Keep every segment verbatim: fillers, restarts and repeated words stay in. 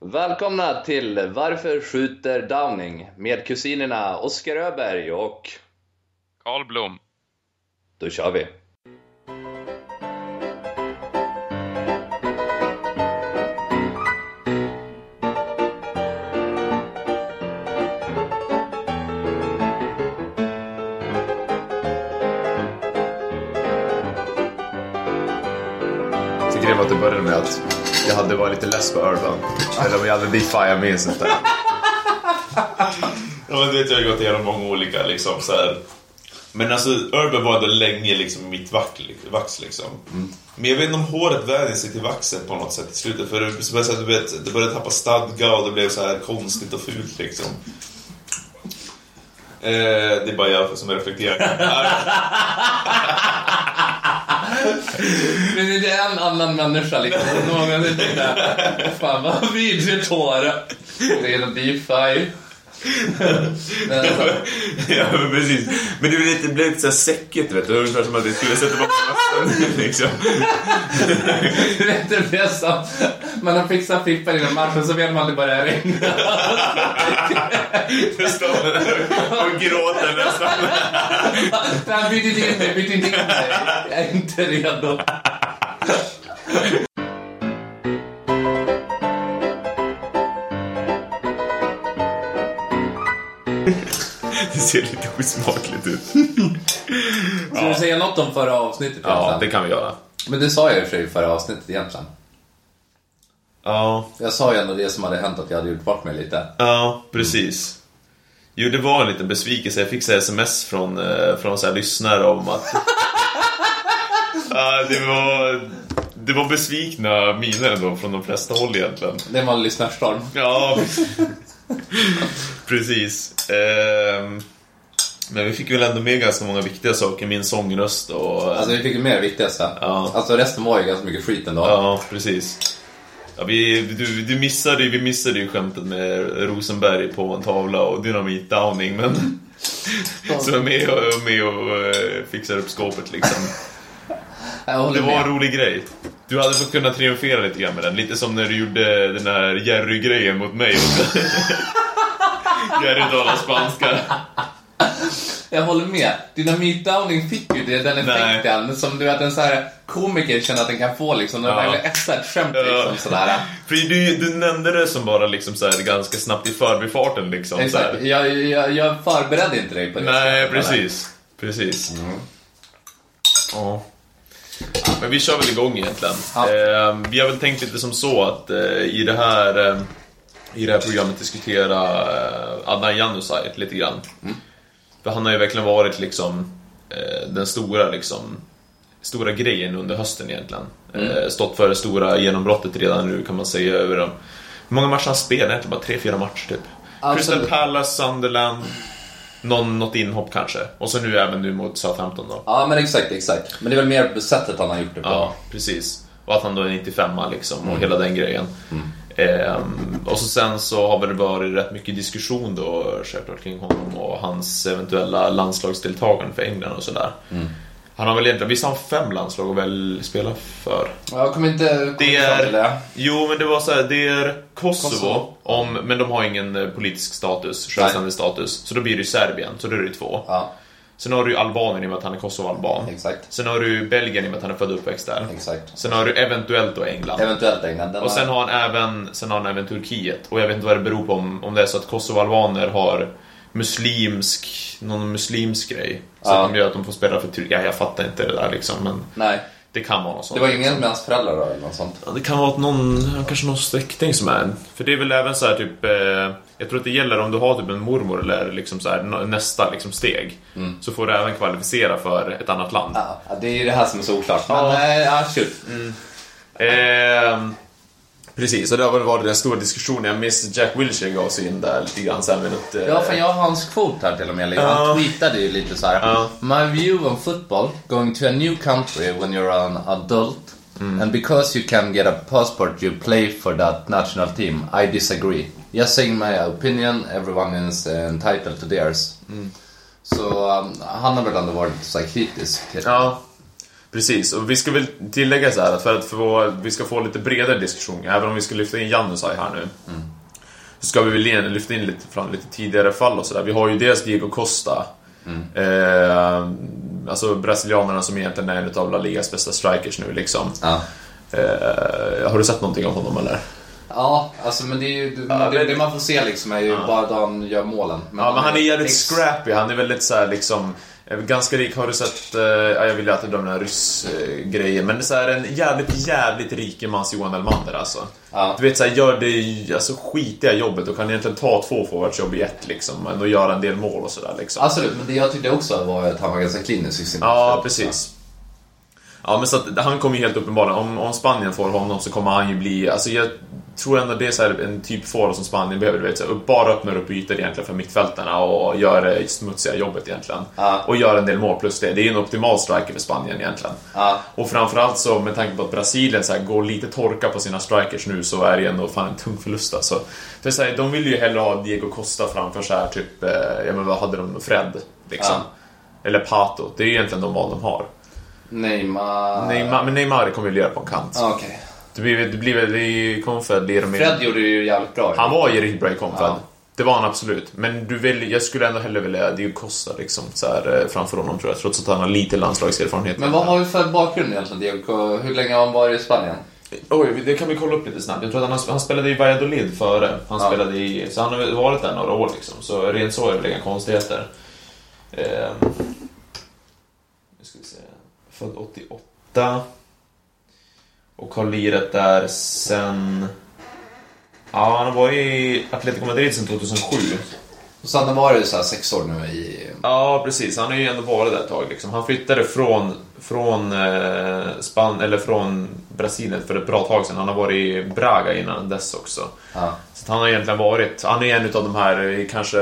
Välkomna till Varför skjuter Downing med kusinerna Oskar Öberg och Carl Blom. Då kör vi. Jag tycker det var att det började med att jag hade varit lite less på Urban. Eller om jag hade Diffie, jag minns inte. Ja, men du vet, jag har gått igenom många olika liksom så här. Men alltså Urban var det länge liksom mitt vax, vax liksom. Mm. Men jag vet inte om håret vände sig till vaxet på något sätt i slutet. För det, så att du vet, det började tappa stadga och det blev så här konstigt och fult liksom. Eh, det är bara jag som reflekterar. Men det är en annan människa liksom. Någon är det där. Fan vad vidrigt hår. Det är en Diffie. Men alltså. Ja, men precis. Men det blev lite, blev lite så här säckigt, vet du. Ungefär som att det skulle sätta bort massen, liksom. Du vet, det blev så. Man har fixat flippar innan matchen så vill man det bara regna. Det står där och gråter nästan. Nej, byt inte in mig, byt inte in mig. Jag är inte redo. Det ser lite osmakligt ut. Ska ja. du säga något om förra avsnittet? Ja, egentligen? Det kan vi göra. Men det sa jag ju för i förra avsnittet egentligen. Ja. Jag sa ju ändå det som hade hänt, att jag hade gjort bort mig lite. Ja, precis. Mm. Jo, det var en liten besvikelse. Jag fick så sms från, från så här lyssnare om att ja, det var det var besvikna miner ändå från de flesta håll egentligen. Det var en lyssnarstorm. Ja, precis. Ehm, men vi fick väl ändå med ganska många viktiga saker. Min sångröst och... Alltså vi fick ju mer viktigaste. Ja. Alltså resten var ju ganska mycket skit ändå. Ja, precis. Ja, vi, du, du missade, vi missade ju skämtet med Rosenberg på en tavla och Dynamit Downing, men så är med och, med och fixar upp skåpet liksom. Det var med. En rolig grej. Du hade fått kunna triumfera lite grann med den. Lite som när du gjorde den här Jerry-grejen mot mig. Jerry talar spanska. Jag håller med. Dynamit Downing fick ju det, den effekten. Nej. Som du vet, en så här komiker känner att den kan få liksom. Den ja. Är ett skämt liksom ja. Sådär. För du, du nämnde det som bara liksom så här, ganska snabbt i förbifarten liksom. Exakt. Så jag, jag, jag förberedde inte dig på det. Nej, precis. Precis. Mm. Ja. Ja, men vi kör väl igång egentligen. Ja. eh, Vi har väl tänkt lite som så att eh, i det här eh, i det här programmet diskutera eh, Adnan Januzaj lite grann. Mm. För han har ju verkligen varit liksom eh, den stora liksom stora grejen under hösten egentligen. Mm. eh, Stått för det stora genombrottet redan nu, kan man säga, över dem. Hur många matcher han spelar? Egentligen bara tre fyra matcher typ. Absolut. Crystal Palace, Sunderland, Någon, något inhopp kanske. Och så nu även nu mot Southampton då. Ja, men exakt, exakt. Men det är väl mer sättet han har gjort det på. Ja, precis. Och att han då är nittiofem liksom. Och mm. hela den grejen. Mm. ehm, Och så sen så har det varit rätt mycket diskussion då självklart kring honom och hans eventuella landslagsdeltagande för England och sådär. Mm. Han har väl egentligen, visst har han fem landslag att väl spela för. Jag kommer inte kommer det är, det. Jo, men det var så här, det är Kosovo, Kosovo. Om, men de har ingen politisk status, självständig status. Så då blir det Serbien, så då är det två. Ja. Sen har du Albanien i och med att han är Kosovo-alban. Exakt. Sen har du Belgien i och med att han är född och uppväxt där. Exakt. Sen har du eventuellt då England. Eventuellt England. Och sen har han även sen har han även Turkiet. Och jag vet inte vad det beror på, om, om det är så att Kosovo-albaner har muslimsk någon muslimsk grej. Så ja. Att de gör att de får spela för Turkiet. Ja, jag fattar inte det där liksom, men nej. Det kan vara något sånt. Det var ingen med hans föräldrar då, eller något sånt. Ja, det kan vara att någon, kanske någon släkting som är. För det är väl även så här typ eh, jag tror att det gäller om du har typ en mormor eller liksom så här, nästa liksom steg. Mm. Så får du även kvalificera för ett annat land. Ja, det är ju det här som är så oklart. Men ja, ja shoot. Mm. Eh, precis, och det har väl varit den stora diskussionen. Jag minns Jack Wilshere gav sig in där lite grann så här minut, eh... Ja, för jag har hans quote här till och med. Liksom. Han uh. tweetade ju lite så här. Uh. My view on football, going to a new country when you're an adult mm. and because you can get a passport you play for that national team, I disagree. Just saying my opinion, everyone is entitled to theirs. Mm. Så um, han har väl ändå varit så här kritisk. Ja. Precis, och vi ska väl tillägga så här att för att få, vi ska få lite bredare diskussion, även om vi ska lyfta in Januzaj här nu, mm. så ska vi väl lyfta in lite från lite tidigare fall och sådär. Vi har ju dels Diego Costa, mm. eh, alltså brasilianerna som egentligen är en av La Ligas bästa strikers nu liksom. Ja. Eh, har du sett någonting om honom eller? Ja, alltså men det är ju det, ja, det, det man får se liksom är ju ja. bara då han gör målen. Men ja, men han är jävligt ex- scrappy, han är väldigt så här liksom ganska rik. Har du sett, uh, ja, jag vill ju att det är den här ryss-grejen, men det är så här en jävligt, jävligt rikemans Johan Elmander alltså. Ja. Du vet så här, gör det alltså skitiga jobbet och kan egentligen ta två forwardsjobb i ett liksom, men och göra en del mål och sådär liksom. Absolut, men det jag tyckte också var att han var ganska klinisk i sin Ja, precis. Ja, men så att han kommer ju helt uppenbarligen, om, om Spanien får honom så kommer han ju bli, alltså jag tror ändå det är så här en typ forward som Spanien behöver, du vet, så här, bara öppnar upp ytor egentligen för mittfältarna och gör det smutsiga jobbet egentligen. Ja. Och gör en del mål plus det. Det är en optimal striker för Spanien egentligen. Ja. Och framförallt så med tanke på att Brasilien så här, går lite torka på sina strikers nu, så är det ändå fan en tung förlust alltså. För så här, de vill ju hellre ha Diego Costa framför så här typ, eh, ja men vad hade de, Fred liksom. Ja. Eller Pato. Det är egentligen de val de har. Neymar. Neymar, men Neymar kommer ju lira på en kant. Okej. Okay. Det blir, det blir väl i Confed. Fred gjorde ju jävligt bra. Han var ju riktigt bra i Confed. Ja. Det var han absolut. Men du vill, jag skulle ändå hellre vilja Diego Costa liksom, så här, framför honom tror jag. Trots att han har lite landslagserfarenhet. Men vad har vi för bakgrund egentligen, Diego? Hur länge har han varit i Spanien? Oj, det kan vi kolla upp lite snabbt. Jag tror att han, han spelade i Valladolid före. Han ja. spelade i, så han har varit där några år liksom. Så rent så är det väl inga konstigheter. Eh, nu ska vi se. Född åttioåtta. Och har lirat där sen... Ja, han har varit i Atletico Madrid sen tjugohundrasju. Och så han har varit så här sex år nu i... Ja, precis. Han har ju ändå varit där ett tag liksom. Han flyttade från, från, eh, Span- eller från Brasilien för ett bra tag sedan. Han har varit i Braga innan dess också. Ja. Så han har egentligen varit... Han är en av de här kanske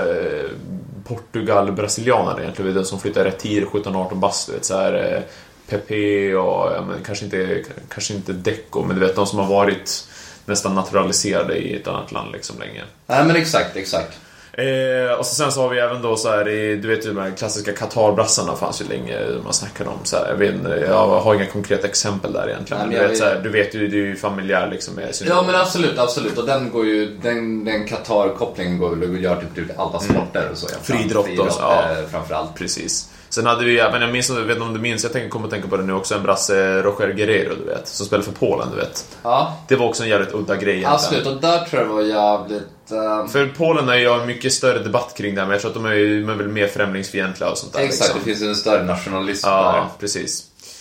Portugal-brasilianerna egentligen. Den som flyttade rätt tidigt, sjutton arton bast, vet, så här... Pepe och ja, men kanske inte kanske inte Deco, men du vet de som har varit nästan naturaliserade i ett annat land liksom länge. Nej, men exakt, exakt. Eh, och så sen så har vi även då så här, du vet ju de här klassiska Qatar-brassarna fanns ju länge man snackar om så här, jag vet jag har inga konkreta exempel där egentligen. Nej, men du, vet, så här, du vet ju, du är ju familjär liksom med sin. Ja, men absolut, absolut. Och den går ju den den Qatar-kopplingen går väl och gör typ, typ alla sporter mm. och så. Friidrott och så, ja, framförallt. Precis. Sen hade vi även, jag minns, jag vet inte om du minns, jag tänker komma att tänka på det nu också, en brasse, Roger Guerrero, du vet, som spelar för Polen, du vet. Ja. Det var också en jävligt udda grej egentligen. Absolut, och där tror jag var jävligt... Um... För Polen är ju en mycket större debatt kring det här, men jag tror att de är, de är väl mer främlingsfientliga och sånt där. Exakt, liksom. Det finns en större nationalism ja, där. Ja, precis.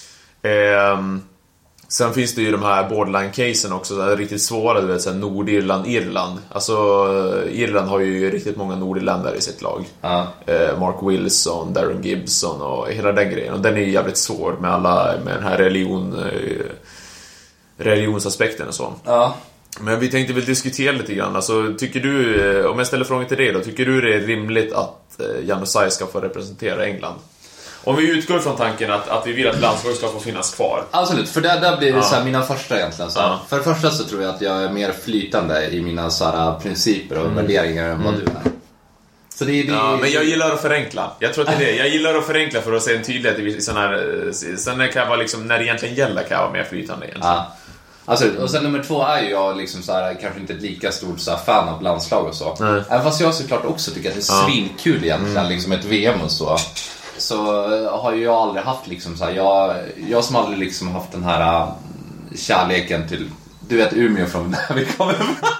Ehm... Sen finns det ju de här borderline-casen också, där riktigt svåra, du vet, så här Nordirland, Irland. Alltså, Irland har ju riktigt många nordirländare i sitt lag. Uh. Eh, Mark Wilson, Darren Gibson och hela den grejen. Och den är ju jävligt svår med alla, med den här religion, eh, religionsaspekten och så. Uh. Men vi tänkte väl diskutera lite grann. Alltså, tycker du, om jag ställer frågan till dig då, tycker du det är rimligt att eh, Januzaj ska få representera England? Om vi utgår från tanken att, att vi vill att landslaget ska få finnas kvar. Absolut, för där, där blir det ja. så här, mina första egentligen så här. Ja. För det första så tror jag att jag är mer flytande i mina så här, principer och mm. värderingar än vad mm. du är. Så det, det, ja, men jag gillar att förenkla. Jag tror att det är det. Jag gillar att förenkla för att se en tydlighet i sån här. Sen kan jag vara liksom, när det egentligen gäller kan jag vara mer flytande egentligen. Ja. Alltså, och sen nummer två är ju jag liksom så här, kanske inte ett lika stort så här, fan av landslag och så. Nej. Även fast jag såklart också tycker att det är ja. svinkul egentligen, mm. liksom ett V M och så. Så har ju jag aldrig haft liksom så här, jag, jag som aldrig liksom haft den här uh, kärleken till, du vet, Umeå från där vi kommer.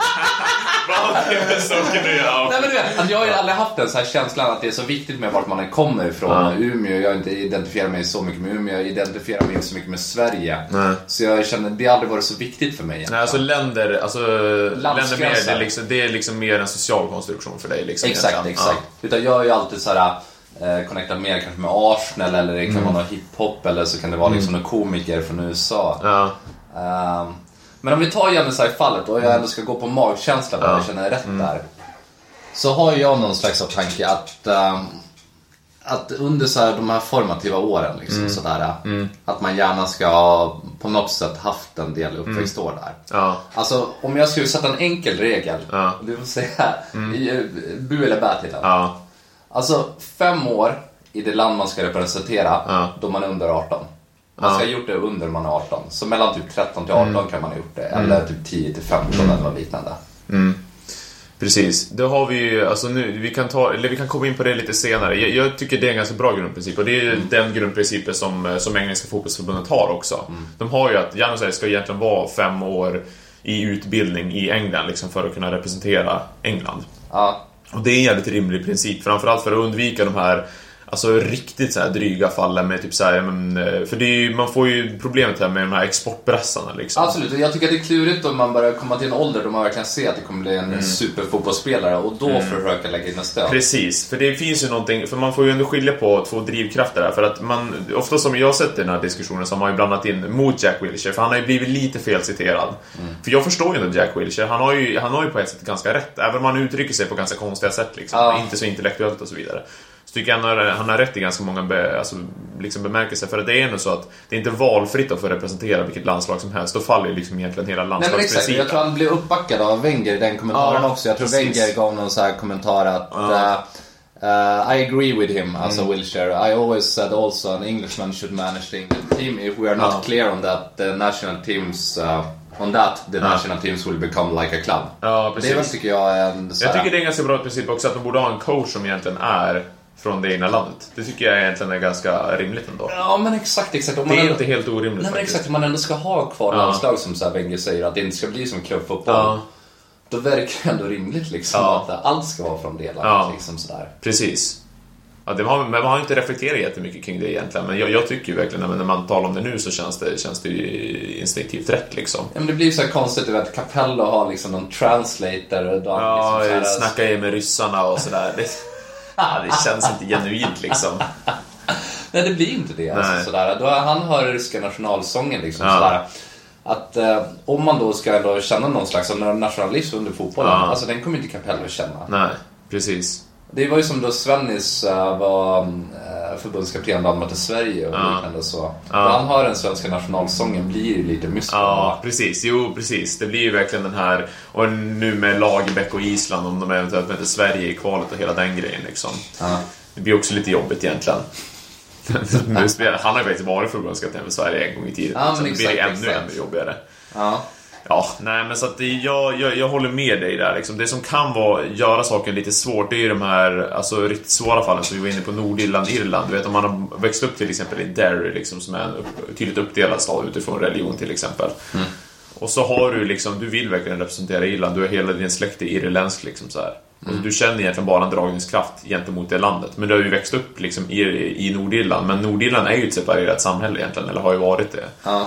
Nej, men du vet, att jag har ju aldrig haft den så här känslan att det är så viktigt med vart man kommer ifrån. Ja. Umeå, jag inte identifierar mig så mycket med Umeå, jag identifierar mig inte så mycket med Sverige. Nej. Så jag känner det har aldrig varit så viktigt för mig egentligen. Nej, alltså länder, alltså länder mer, det, är liksom, det är liksom mer en social konstruktion för dig liksom. Exakt, egentligen. exakt. Ja. Utan jag är ju alltid så här eh, connectad mer kanske med Arsenal, eller det kan mm. vara någon hiphop, eller så kan det vara liksom mm. någon komiker från U S A. Ja. Um, Men om vi tar Januzaj-fallet och jag ändå ska gå på magkänsla vad ja. jag känner rätt mm. där. Så har jag någon slags av tanke att, um, att under så här, de här formativa åren liksom, mm. sådär, mm. att man gärna ska ha på något sätt haft en del uppväxtår mm. där. Ja. Alltså om jag skulle sätta en enkel regel, ja. du får säga mm. bu eller bä till den. Ja. Alltså fem år i det land man ska representera, ja. då man är under arton. Man ska ha gjort det under man är arton. Så mellan typ tretton till arton mm. kan man ha gjort det. Eller mm. typ tio till femton mm. eller något liknande. Mm. Precis, då har vi ju, alltså nu, vi kan ta, eller vi kan komma in på det lite senare. Jag, jag tycker det är en ganska bra grundprincip. Och det är mm. den grundprincipen som, som Engelska fotbollsförbundet har också. Mm. De har ju att Januzaj ska egentligen vara fem år i utbildning i England liksom, för att kunna representera England. Ja. Och det är en jävligt rimlig princip, framförallt för att undvika de här alltså riktigt så här dryga fallen med typ så här, men, för det är ju, man får ju problemet här med de här exportpressarna liksom. Absolut, jag tycker att det är klurigt om man börjar komma till en ålder då man verkligen ser att det kommer bli en mm. superfotbollsspelare och då mm. försöka lägga in en stöd. Precis, för det finns ju någonting, för man får ju ändå skilja på två drivkrafter där, för att man, ofta som jag har sett i den här diskussionen så har man ju blandat in mot Jack Wilshere, för han har ju blivit lite felciterad. Mm. För jag förstår ju inte Jack Wilshere, han har ju, han har ju på ett sätt ganska rätt, även om han uttrycker sig på ganska konstiga sätt liksom, ja. Inte så intellektuellt och så vidare. Så tycker jag han har, han har rätt i ganska många be, alltså, liksom bemärkelser. För det är ändå så att det är inte valfritt att få representera vilket landslag som helst. Då faller ju liksom egentligen hela landslagsprincipen. Jag tror han blev uppbackad av Wenger i den kommentaren ja, också. Jag tror precis. Wenger gav någon så här kommentar att ja. uh, uh, I agree with him, alltså mm. Wilshere. I always said also an Englishman should manage the English team. If we are not ja. clear on that, the national teams... Uh, on that, the ja. national teams will become like a club. Ja, precis. Det väl, tycker jag är en... Jag tycker det är en ganska bra princip också att de borde ha en coach som egentligen är från det egna landet. Det tycker jag egentligen är ganska rimligt ändå. Ja, men exakt, exakt. Om det är man inte helt orimligt. Nej, men exakt, om man ändå ska ha kvar landslag ja. som så här Wenger säger att det inte ska bli som klubbfotboll. Ja. Då verkar det ändå rimligt liksom ja. att allt ska vara från det landet ja. liksom sådär. Precis. Ja, det har, men man har inte reflekterat jättemycket kring det egentligen. Men jag, jag tycker ju verkligen att när man talar om det nu så känns det, känns det ju instinktivt rätt liksom. Ja, men det blir ju så här konstigt att Capello har liksom någon translator och ja, liksom här... snacka ju med ryssarna och sådär. Det, det känns inte genuint liksom. Nej, det blir inte det alltså, sådär. Då han hör ryska nationalsången liksom ja. sådär. Att eh, om man då ska då känna någon slags nationalism under fotbollen, ja. alltså den kommer inte Capello känna. Nej, precis. Det var ju som då Svennis uh, var uh, förbundskapten då till Sverige och ja. liknande så. Ja. När han har den svenska nationalsången blir ju lite mysko. Ja, precis. Jo, precis. Det blir ju verkligen den här, och nu med Lagerbäck och Island om de eventuellt möter Sverige i kvalet och hela den grejen liksom. Ja. Det blir också lite jobbigt egentligen. Han har ju faktiskt varit förbundskapten för Sverige en gång i tiden. Ja, så det blir det ännu, exakt. ännu jobbigare. Ja. Ja, nej men så att det, jag, jag, jag håller med dig där liksom. Det som kan vara, göra saken lite svårt, det är ju de här alltså, riktigt svåra fallen som vi var inne på Nordirland, Irland. Du vet, om man har växt upp till exempel i Derry liksom, som är en upp, tydligt uppdelad stad utifrån religion till exempel. Mm. Och så har du liksom, du vill verkligen representera Irland. Du är hela din släkt är irländsk liksom så här. Mm. Och du känner egentligen bara en dragningskraft gentemot det landet. Men du har ju växt upp liksom i, i Nordirland. Men Nordirland är ju ett separerat samhälle egentligen, eller har ju varit det. Ja.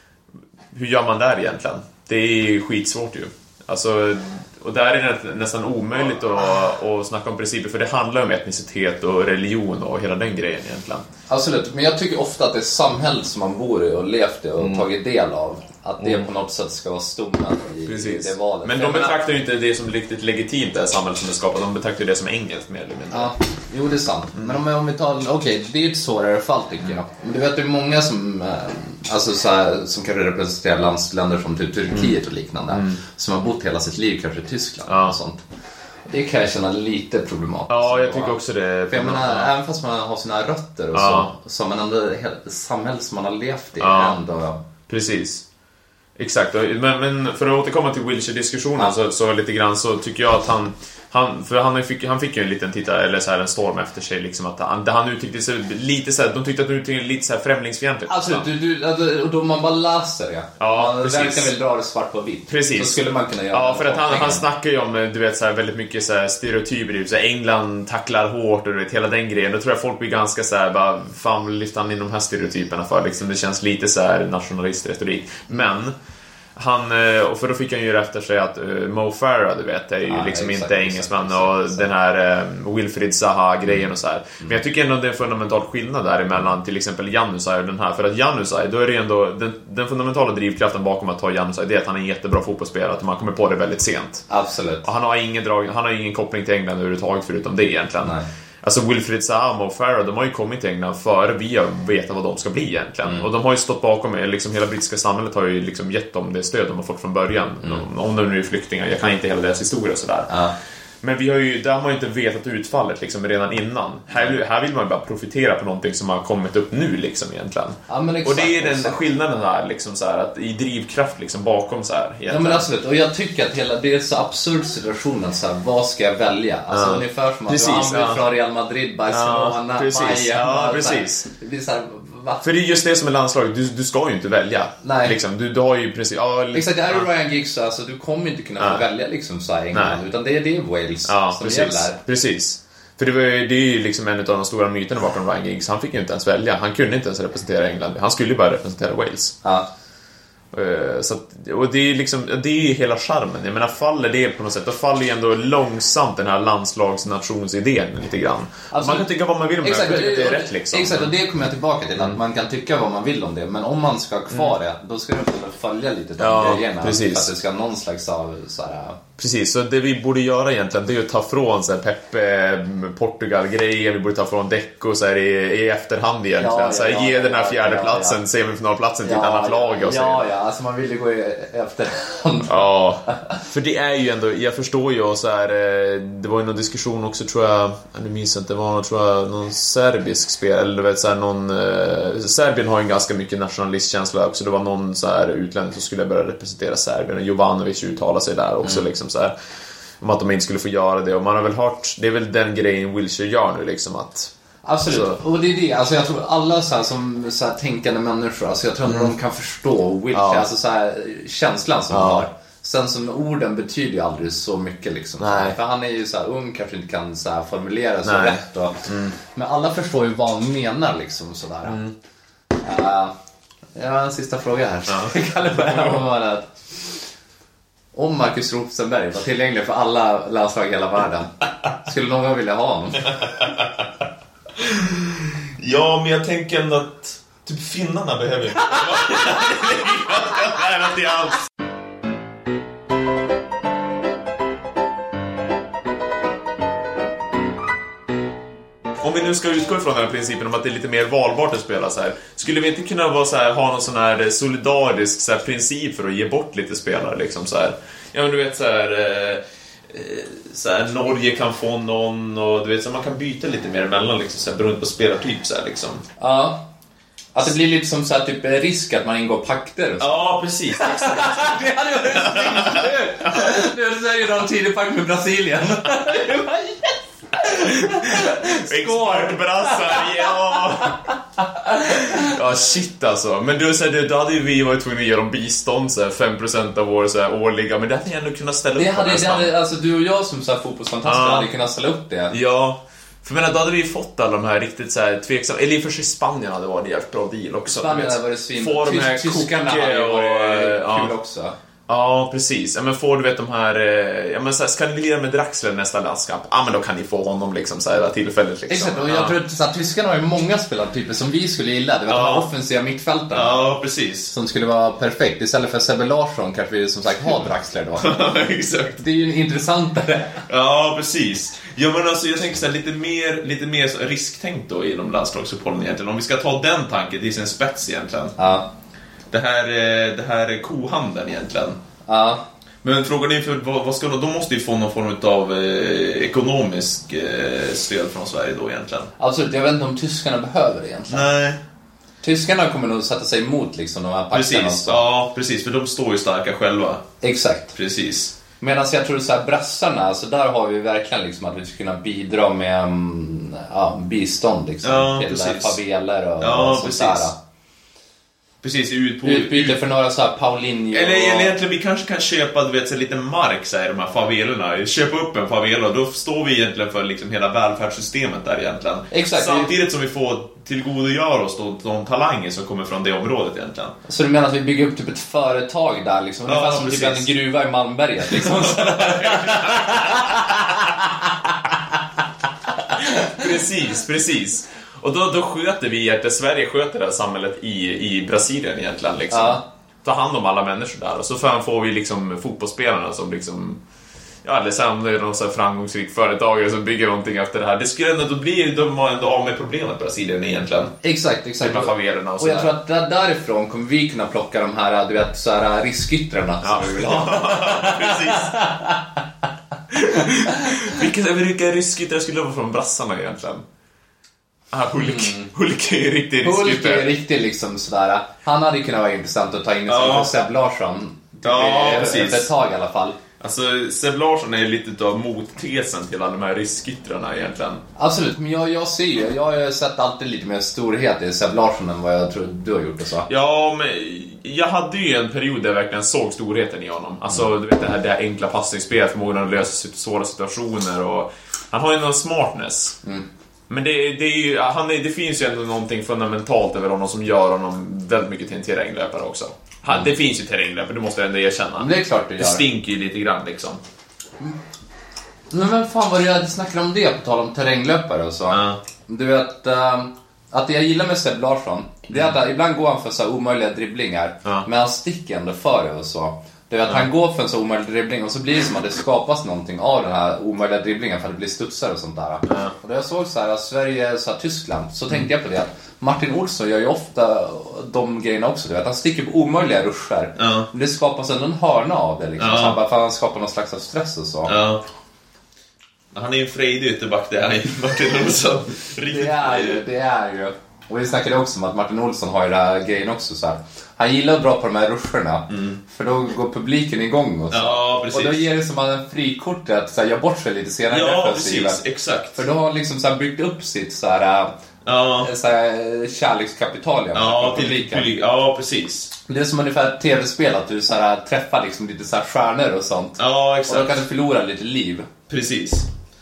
Hur gör man där egentligen? Det är skitsvårt ju. Alltså, och där är det nästan omöjligt att, att snacka om principer. För det handlar om etnicitet och religion och hela den grejen egentligen. Absolut, men jag tycker ofta att det är samhället som man bor i och levt i och mm. tagit del av. Att det mm. på något sätt ska vara stommen i, i det valet. Men de betraktar ju inte det som riktigt legitimt, det samhället som är skapat. De betraktar det som engelskt mer eller mindre. Ja, jo det är sant. Mm. Men om, om vi tar, okej, okay, det är ett svårare fall tycker jag. Men du vet, det är många som, alltså, så här, som kan representera landsländer som typ Turkiet och liknande. Mm. Som har bott hela sitt liv kanske i Tyskland ja. och sånt. Det kan jag känna lite problematiskt. Ja, jag tycker också det. För jag menar, ja. även fast man har sina rötter och ja. så, så man ändå, samhället som man har levt i ja. ändå. Precis. Exakt, men, men för att återkomma till Wilshere-diskussionen ja. så, så lite grann så tycker jag att han, han för han fick, han fick ju en liten titta eller så här en storm efter sig liksom att han, han uttryckte sig lite så här, de tyckte att han uttryckte lite så här främlingsfientligt. Alltså du, du, och då man bara läser det. Ja, man precis. verkar väl dra det svart på vitt. Precis. Så skulle man kunna göra. Ja, för att han, han snackar ju om du vet så här väldigt mycket så här stereotyper, så här, England tacklar hårt och du vet hela den grejen. Då tror jag folk blir ganska så här bara fan lyfter han in de här stereotyperna för liksom det känns lite så här nationalistretorik. Men han, och för då fick han ju efter sig att uh, Mo Farah, du vet, är ju ja, liksom exakt, inte engelsman exakt, och exakt. Den här uh, Wilfried Zaha-grejen och så här. Mm. Men jag tycker ändå det är en fundamental skillnad däremellan till exempel Januzaj och den här. För att Januzaj, då är det ändå den, den fundamentala drivkraften bakom att ta Januzaj, det är att han är en jättebra fotbollsspelare, att man kommer på det väldigt sent. Absolut. Och han har ingen drag, han har ingen koppling till England överhuvudtaget förutom det egentligen. Nej. Alltså Wilfried Zaha och Farah, de har ju kommit till England före vi har vetat vad de ska bli egentligen. Mm. Och de har ju stått bakom, liksom hela brittiska samhället har ju liksom gett dem det stöd de har fått från början. Mm. Om, om de nu är flyktingar, jag kan inte hela deras historia sådär. Ja. Men vi har ju, där har man ju inte vetat utfallet liksom redan innan. Här, här vill man bara profitera på någonting som har kommit upp nu liksom egentligen. Ja, men exakt, och det är den exakt. skillnaden här liksom så här, att i drivkraft liksom bakom så här egentligen. Ja, men absolut. Och jag tycker att hela, det är så absurd situationen så här, vad ska jag välja? Alltså Ja. ungefär som att Precis, du använder ja. från Real Madrid, Barcelona, Ja, precis. Bayern. Ja, och precis. Så här, det blir så här, va? För det är just det som är landslaget, du, du ska ju inte välja. Nej. Liksom, du, du har ju precis... Ja, liksom, Exakt, det här är ja. Ryan Giggs, alltså du kommer inte kunna få Ja. välja liksom så här England, Nej. utan det är, det är Wales Ja, som precis. gäller. Precis. För det, var, ju- det är ju liksom en av de stora myterna bakom Ryan Giggs. Han fick ju inte ens välja. Han kunde inte ens representera England. Han skulle ju bara representera Wales. Ja. Eh, Så att, och det är liksom, det är ju hela charmen. Jag menar, faller det på något sätt, då faller ju ändå långsamt den här landslagsnationsidén lite grann. Alltså, man kan tycka vad man vill om exakt, det, jag tycker att det är och- rätt liksom. Exakt, och det kommer jag tillbaka till, att man kan tycka vad man vill om det, men om man ska ha kvar det, då ska det följa lite de Ja, grejerna, precis. för att det ska ha någon slags av så här. Precis, så det vi borde göra egentligen, det är att ta från så här Pepe Portugal-grejer, vi borde ta från Deco så här i, i efterhand egentligen. Ja, ja, så här, ja, ge ja, den här ja, fjärde ja, platsen, ja. semifinalplatsen till ett annat lag och så. Ja, ja, alltså man vill ju gå i- efter. Ja, för det är ju ändå, jag förstår ju och så här, eh, det var ju någon diskussion också tror jag, nu minns jag inte, det var tror jag någon serbisk spel, eller du vet så här, någon, eh, Serbien har ju en ganska mycket nationalistkänsla också, det var någon så här utlänning som skulle börja representera Serbien och Jovanovic uttalade sig där också Mm. liksom så här, om att de inte skulle få göra det, och man har väl hört, det är väl den grejen Wilshere gör nu liksom att Absolut, Så. och det är det, alltså jag tror alla så här, som så här, tänkande människor, alltså jag tror att de kan förstå Wilshere, Ja. alltså så här, känslan som Ja. han har. Sen som orden betyder ju aldrig så mycket liksom. Nej. För han är ju så här ung, kanske inte kan så här, formulera så Nej. rätt. Och, Men alla förstår ju vad han menar liksom sådär. Mm. Uh, jag har en sista fråga här. Ja. Kan det börja med att om Marcus Rosenberg var tillgänglig för alla landslag i hela världen, skulle någon vilja ha honom? Ja, men jag tänker ändå att typ finnarna behöver inte. Det är inte alls. Om vi nu ska utgå ifrån den här principen om att det är lite mer valbart att spela så här, skulle vi inte kunna vara så här, ha någon sån här solidarisk så här, princip för att ge bort lite spelare liksom så här. Ja men du vet så här, eh, så här Norge kan få någon och du vet så här, man kan byta lite mer emellan liksom så här, beroende på spelartyp så här liksom. Ja. Att det blir lite som så här, typ risk att man ingår pakter och så. Ja, precis. Exakt. Det hade varit snyggt. Nu säger de tidig pakt med Brasilien. Exportbrassar, ja. Ja, shit alltså. Men du säger, då hade ju vi varit tvungna att ge dem bistånd så här, fem procent av vår så här, årliga. Men det hade ni ändå kunnat ställa upp Det på hade, det nästan. hade, alltså du och jag som så här fotbollsfantaster Ja. hade kunnat ställa upp det. Ja, för men då hade vi fått alla de här riktigt så här tveksamma. Eller i och för sig Spanien hade varit en jävligt bra deal också. Spanien hade varit svin. Får de här Tys- Tyskarna Koke hade ju och, varit ja. kul också. Ja, precis. Ja, men får du vet de här, eh, ja men så här, ska ni lira med Draxler nästa landskamp? Ja, men då kan ni få honom liksom så här tillfället liksom. Exakt, och ja. jag tror att så här, tyskarna har ju många spelartyper som vi skulle gilla. Du vet, Ja. de här offensiva mittfältarna. Ja, precis. Som skulle vara perfekt. Istället för Sebbe Larsson kanske vi som sagt har Draxler då. Exakt. Det är ju en intressantare. Ja, precis. Ja, men alltså jag tänker så här, lite mer, lite mer så risktänkt då inom landslagsuppehållen egentligen. Om vi ska ta den tanken till sin spets egentligen. Ja. Det här, eh, det här är kohandeln egentligen. Ja. Men frågan är för vad, vad ska de, de måste ju få någon form av eh, ekonomisk eh, stöd från Sverige då egentligen. Absolut, jag vet inte om tyskarna behöver det egentligen. Nej. Tyskarna kommer nog sätta sig emot liksom de här pakterna. och Precis, så. ja precis, för de står ju starka själva. Exakt. Precis. Medan jag tror så här brassarna, alltså där har vi verkligen liksom att vi ska kunna bidra med mm, ja, bistånd liksom, Ja, till precis. faveler och, Ja, och sånt precis. där. Precis, ut på... Utbyte för några så här Paulinho. Eller, eller egentligen, vi kanske kan köpa du vet, så lite mark så här, i de här favelorna. Köpa upp en favela, då står vi egentligen för liksom hela välfärdssystemet där egentligen. Exakt. Samtidigt som vi får tillgodogöra oss då, de talanger som kommer från det området egentligen. Så du menar att vi bygger upp typ ett företag där liksom? Ja, Ungefär som typ precis. en gruva i Malmberget liksom. Precis, precis. Och då, då sköter vi att Sverige sköter det här samhället i, i Brasilien egentligen liksom. Ja. Ta hand om alla människor där. Och så får vi liksom fotbollsspelarna som liksom, ja, eller sen om det är någon så här framgångsrik företagare som bygger någonting efter det här. Det skulle ändå, då blir de ändå av med problemet Brasilien egentligen. Exakt, exakt. Med favelerna och Och jag sådär. tror att där, därifrån kommer vi kunna plocka de här, du vet, så här riskyttrarna Ja. som vi vill ha. Precis. Vilka, vilka ryskyttare skulle vara från brassarna egentligen? Ah, Hulk. Mm. Hulk är ju riktigt Hulk är riktigt liksom sådär. Han hade kunnat vara intressant att ta in i ja. Seb Larsson. Ja, precis. Ett tag i alla fall. Alltså, Seb Larsson är lite av mottesen till alla de här ryskyttrarna egentligen. Absolut, men jag, jag ser ju, jag har sett alltid lite mer storhet i Seb Larsson än vad jag tror du har gjort och så. Ja, men jag hade ju en period där jag verkligen såg storheten i honom. Alltså, mm. du vet det här, det här enkla passningsspelet, förmågan att lösa svåra situationer och han har ju någon smartness. Mm. Men det, det, är ju, han är, det finns ju ändå någonting fundamentalt över honom som gör honom väldigt mycket till en terränglöpare också. Han, mm. Det finns ju terränglöpare, du måste ändå erkänna. Men det är klart det gör. Det stinker ju lite grann liksom. Mm. Men vem fan var det jag snackade om det på tal om terränglöpare och så? Mm. Du vet, äh, att det jag gillar med Seb Larsson, det är att mm. ibland går han för så här omöjliga dribblingar, mm. men han sticker ändå före och så. Det är att mm. han går för en så omöjlig dribbling och så blir det som att det skapas någonting av den här omöjliga dribblingen för att det blir studsar och sånt där. Mm. Och då jag såg så här att Sverige, så här, Tyskland, så tänkte jag på det. Martin Olsson gör ju ofta de grejerna också. Du vet, han sticker på omöjliga ruscher. Mm. Det skapas ändå en hörna av det liksom. Mm. Så han bara, för han skapar någon slags av stress och så. Mm. Han är ju en frejdig ytterback, det är Martin Olsson. Det är ju, det är ju. Och vi snackade också om att Martin Olsson har ju den här grejen också så här. Han gillar att dra på de här ruscherna. Mm. För då går publiken igång och så. Ja, precis. Och då ger det som en frikort att så här, göra bort sig lite senare. Ja, precis, exakt. För då har han liksom så här byggt upp sitt så här, ja. så här kärlekskapital. Ja, publiken. Ja, precis. Det är som ungefär ett tv-spel att du så här, träffar liksom lite så här stjärnor och sånt. Ja, exakt. Och då kan du förlora lite liv. Precis.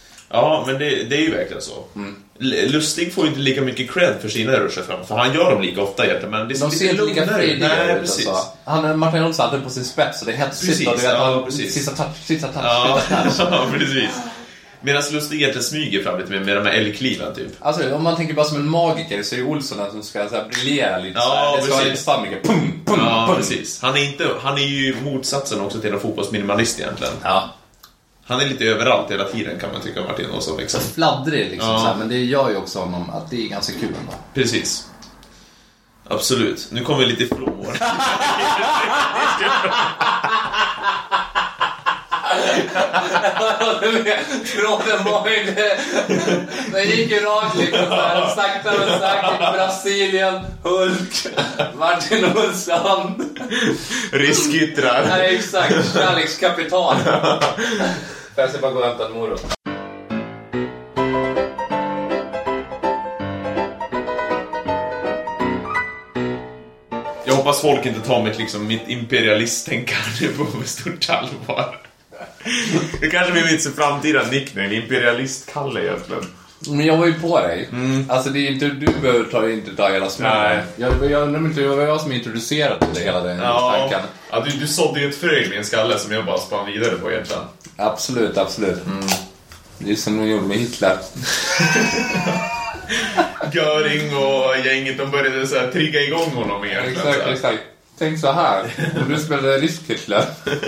Ja, men det, det är ju verkligen så. Mm. Lustig får ju inte lika mycket cred för sina ruscher fram. För han gör dem lika ofta egentligen. Men det är de ser inte lika frediga ut och så. Han, Martin Olsson hade på sin spets och det är hetsigt. Och du vet, ja, han, sista touch, sista touch, ja, sista touch. Ja, precis. Medan Lustig egentligen smyger fram lite med, med de här älgkliven typ. Alltså om man tänker bara som en magiker så är Olsson den som ska så här, briljera lite ja, så här. Det ska vara lite för mycket. Pum, pum, ja, pum. precis. Han är, inte, han är ju motsatsen också till en fotbollsminimalist egentligen. Ja. Han är lite överallt hela tiden kan man tycka, Martin också liksom. Fladdrig liksom ja. så här, men det gör ju också honom att det är ganska kul ändå. Precis. Absolut. Nu kommer vi lite ifrån. Tråden var ju det. Den gick ju rakt liksom där. Sakta men sakta. Brasilien, Hulk, Martin Olsson. Riskyttrar. Nej, exakt. Kärlekskapital. Jag ska bara gå och hämta en morot. Jag hoppas folk inte tar mitt, liksom, mitt imperialisttänkande på stort allvar. Det kanske blir mitt framtida nickname, imperialist-Kalle egentligen. Men jag var ju på dig. Mm. Alltså det är inte, du behöver ta, inte ta hela smällen. Jag, jag, jag, jag, det var jag som introducerade det hela den ja. tanken. Ja, du, du sådde ju ett frö i min skalle som jag bara spann vidare på egentligen. Absolut, absolut. Mm. Det är som de gjorde med Hitler. Göring och gänget, de började så här trigga igång honom egentligen. Exakt, så exakt. Tänk så här. Om du spelade Risk-Hitler.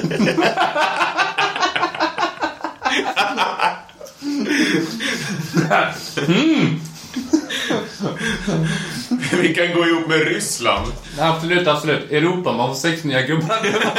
mm. Vi kan gå ihop med Ryssland. Absolut, absolut. Europa, man får sex nya gubbar.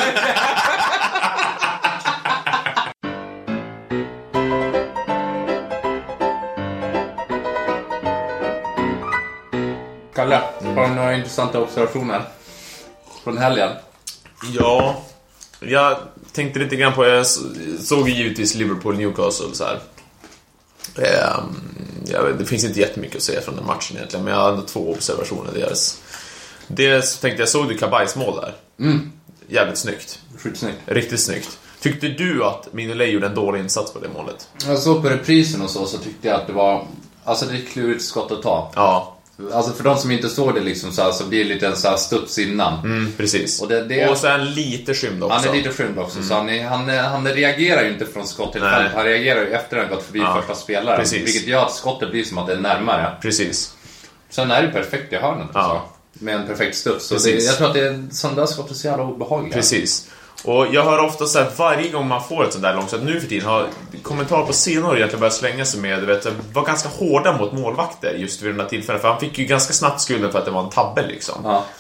Kalle, mm. har du några intressanta observationer från helgen? Ja, jag tänkte lite grann på, jag såg givetvis Liverpool Newcastle så här. Um, ja, det finns inte jättemycket att säga från den matchen egentligen, men jag hade två observationer dels. Dels tänkte jag, såg du Kabajs mål där? Mm. Jävligt snyggt. Skitsnyggt. Riktigt snyggt. Tyckte du att Mignolet gjorde en dålig insats på det målet? Jag såg på reprisen och så, så tyckte jag att det var, alltså det är ett klurigt skott att ta. Ja. Alltså för de som inte såg det liksom så, här, så blir det lite en så här studs innan. Mm, precis. Och, det, det, och så är han lite skymd också. Han är lite skymd också. Mm. Så han, är, han, han reagerar ju inte från skott till fält. Han reagerar ju efter att han gått förbi ja. första spelaren. Precis. Vilket gör att skottet blir som att det är närmare. Precis. Sen är det perfekt i hörnet. Ja. Alltså, med en perfekt studs. Så det, jag tror att det är sån där skott är så jävla obehagligt. Precis. Och jag hör ofta så här, varje gång man får ett sånt där långt, så att nu för tiden har kommentarer på senare egentligen börjat slänga sig med, du vet, var ganska hårda mot målvakter just vid den här tillfällen, för han fick ju ganska snabbt skulden för att det var en tabbe liksom. Ja.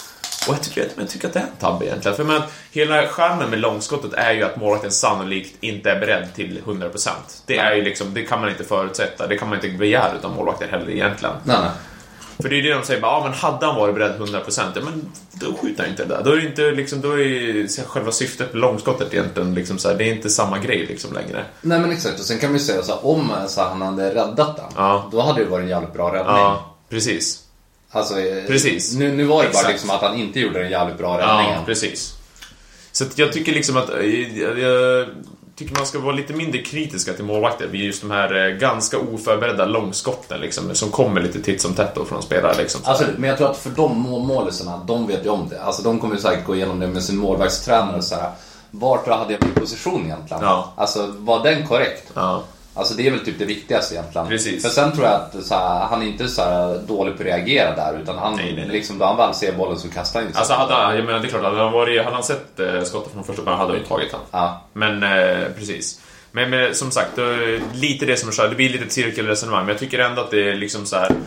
Och jag tycker, jag tycker att det är en tabbe egentligen. För men, hela skärmen med långskottet är ju att målvakten sannolikt inte är beredd till hundra procent. Det är ju liksom, det kan man inte förutsätta. Det kan man inte begära utan målvakter heller egentligen. Nej, nej. För det är ju det de säger, ja men hade han varit beredd hundra procent, ja, men då skjuter han inte det där. Då är det inte liksom, då är själva syftet med långskottet egentligen liksom så här, det är inte samma grej liksom längre. Nej men exakt, och sen kan vi säga så här, om så här, han hade räddat den, ja. då hade det varit en jävligt bra räddning. Ja, precis. Alltså, precis. Nu, nu var det Exakt. bara liksom att han inte gjorde en jävligt bra räddning. Ja, precis. Så att jag tycker liksom att jag, jag tycker man ska vara lite mindre kritiska till målvakter vid just de här ganska oförberedda långskotten liksom, som kommer lite titt som tätt då från spelare liksom. Alltså, men jag tror att för de målisarna, de vet ju om det. Alltså de kommer ju säkert gå igenom det med sin målvaktstränare och så här. Vart hade jag min position egentligen? Ja. Alltså, var den korrekt? Ja. Alltså det är väl typ det viktigaste egentligen. Precis. För sen tror jag att så här, han är inte så här dålig på att reagera där, utan han, nej, nej, nej. liksom då han väl ser bollen så kastar han in. Alltså hade han, jag menar det är klart, hade han, varit, hade han sett eh, skottet från första början hade han ju tagit han. Ja. Men eh, precis. Men, men som sagt, det lite det som är så här, det blir lite ett cirkelresonemang, men jag tycker ändå att det är liksom så här.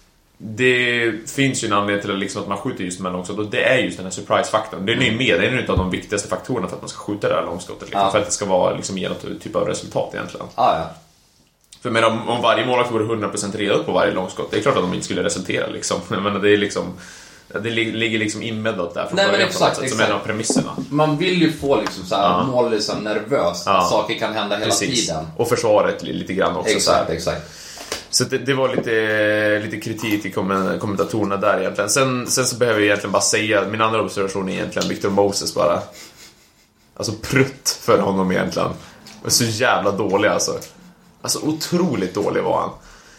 Det finns ju en anledning till att, liksom att man skjuter just de här långskott, och det är just den här surprise-faktorn. Det är mm. med, det är en av de viktigaste faktorerna för att man ska skjuta det här långskottet liksom, ja. För att det ska vara liksom, ge något typ av resultat egentligen. Ja, ja. För men om, om varje målvakt vore hundra procent redo på varje långskott, det är klart att de inte skulle resultera liksom. Men det är liksom, det ligger liksom inbäddat där från Nej, början men exakt, sätt, exakt. som en av premisserna. Man vill ju få liksom så här ja. mål liksom nervös, ja. Att saker kan hända hela Precis. tiden. Och försvaret lite grann också. Exakt, så här. Exakt. Så det, det var lite, lite kritik till kommentatorerna där egentligen. Sen, sen så behöver jag egentligen bara säga, min andra observation är egentligen Victor Moses bara. Alltså prutt för honom egentligen. Så jävla dålig alltså. Alltså otroligt dålig var han.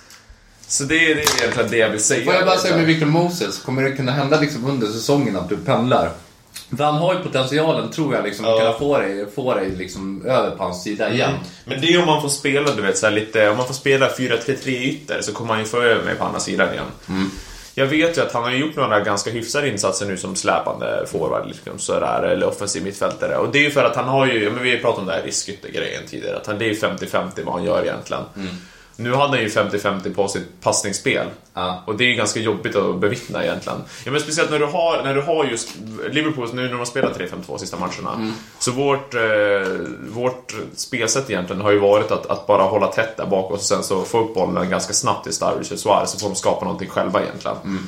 Så det är, det är egentligen det jag vill säga. Får jag bara säga med Victor Moses, kommer det kunna hända liksom under säsongen att du pendlar? För han har ju potentialen, tror jag, liksom, att ja. kunna få dig, få dig liksom över på hans sida igen. Mm. Men det är om man får spela, du vet, så här lite, om man får spela fyra tre tre ytter så kommer han ju få över mig på andra sidan igen. Mm. Jag vet ju att han har gjort några ganska hyfsade insatser nu som släpande forward liksom, så där, eller offensiv mittfältare. Och det är ju för att han har ju, men vi har pratat om det här riskskyttegrejen tidigare, att han, det är femtio femtio vad han gör egentligen. Mm. Nu hade han ju femtio femtio på sitt passningsspel. Ja. Och det är ju ganska jobbigt att bevittna egentligen. Ja, men speciellt när du har, när du har just Liverpool, nu när de spelar tre fem två sista matcherna. Mm. Så vårt, eh, vårt spelsätt egentligen har ju varit att, att bara hålla tätt där bak och sen så få upp bollen ganska snabbt till Sturridge och Suarez, så får de skapa någonting själva egentligen. Mm.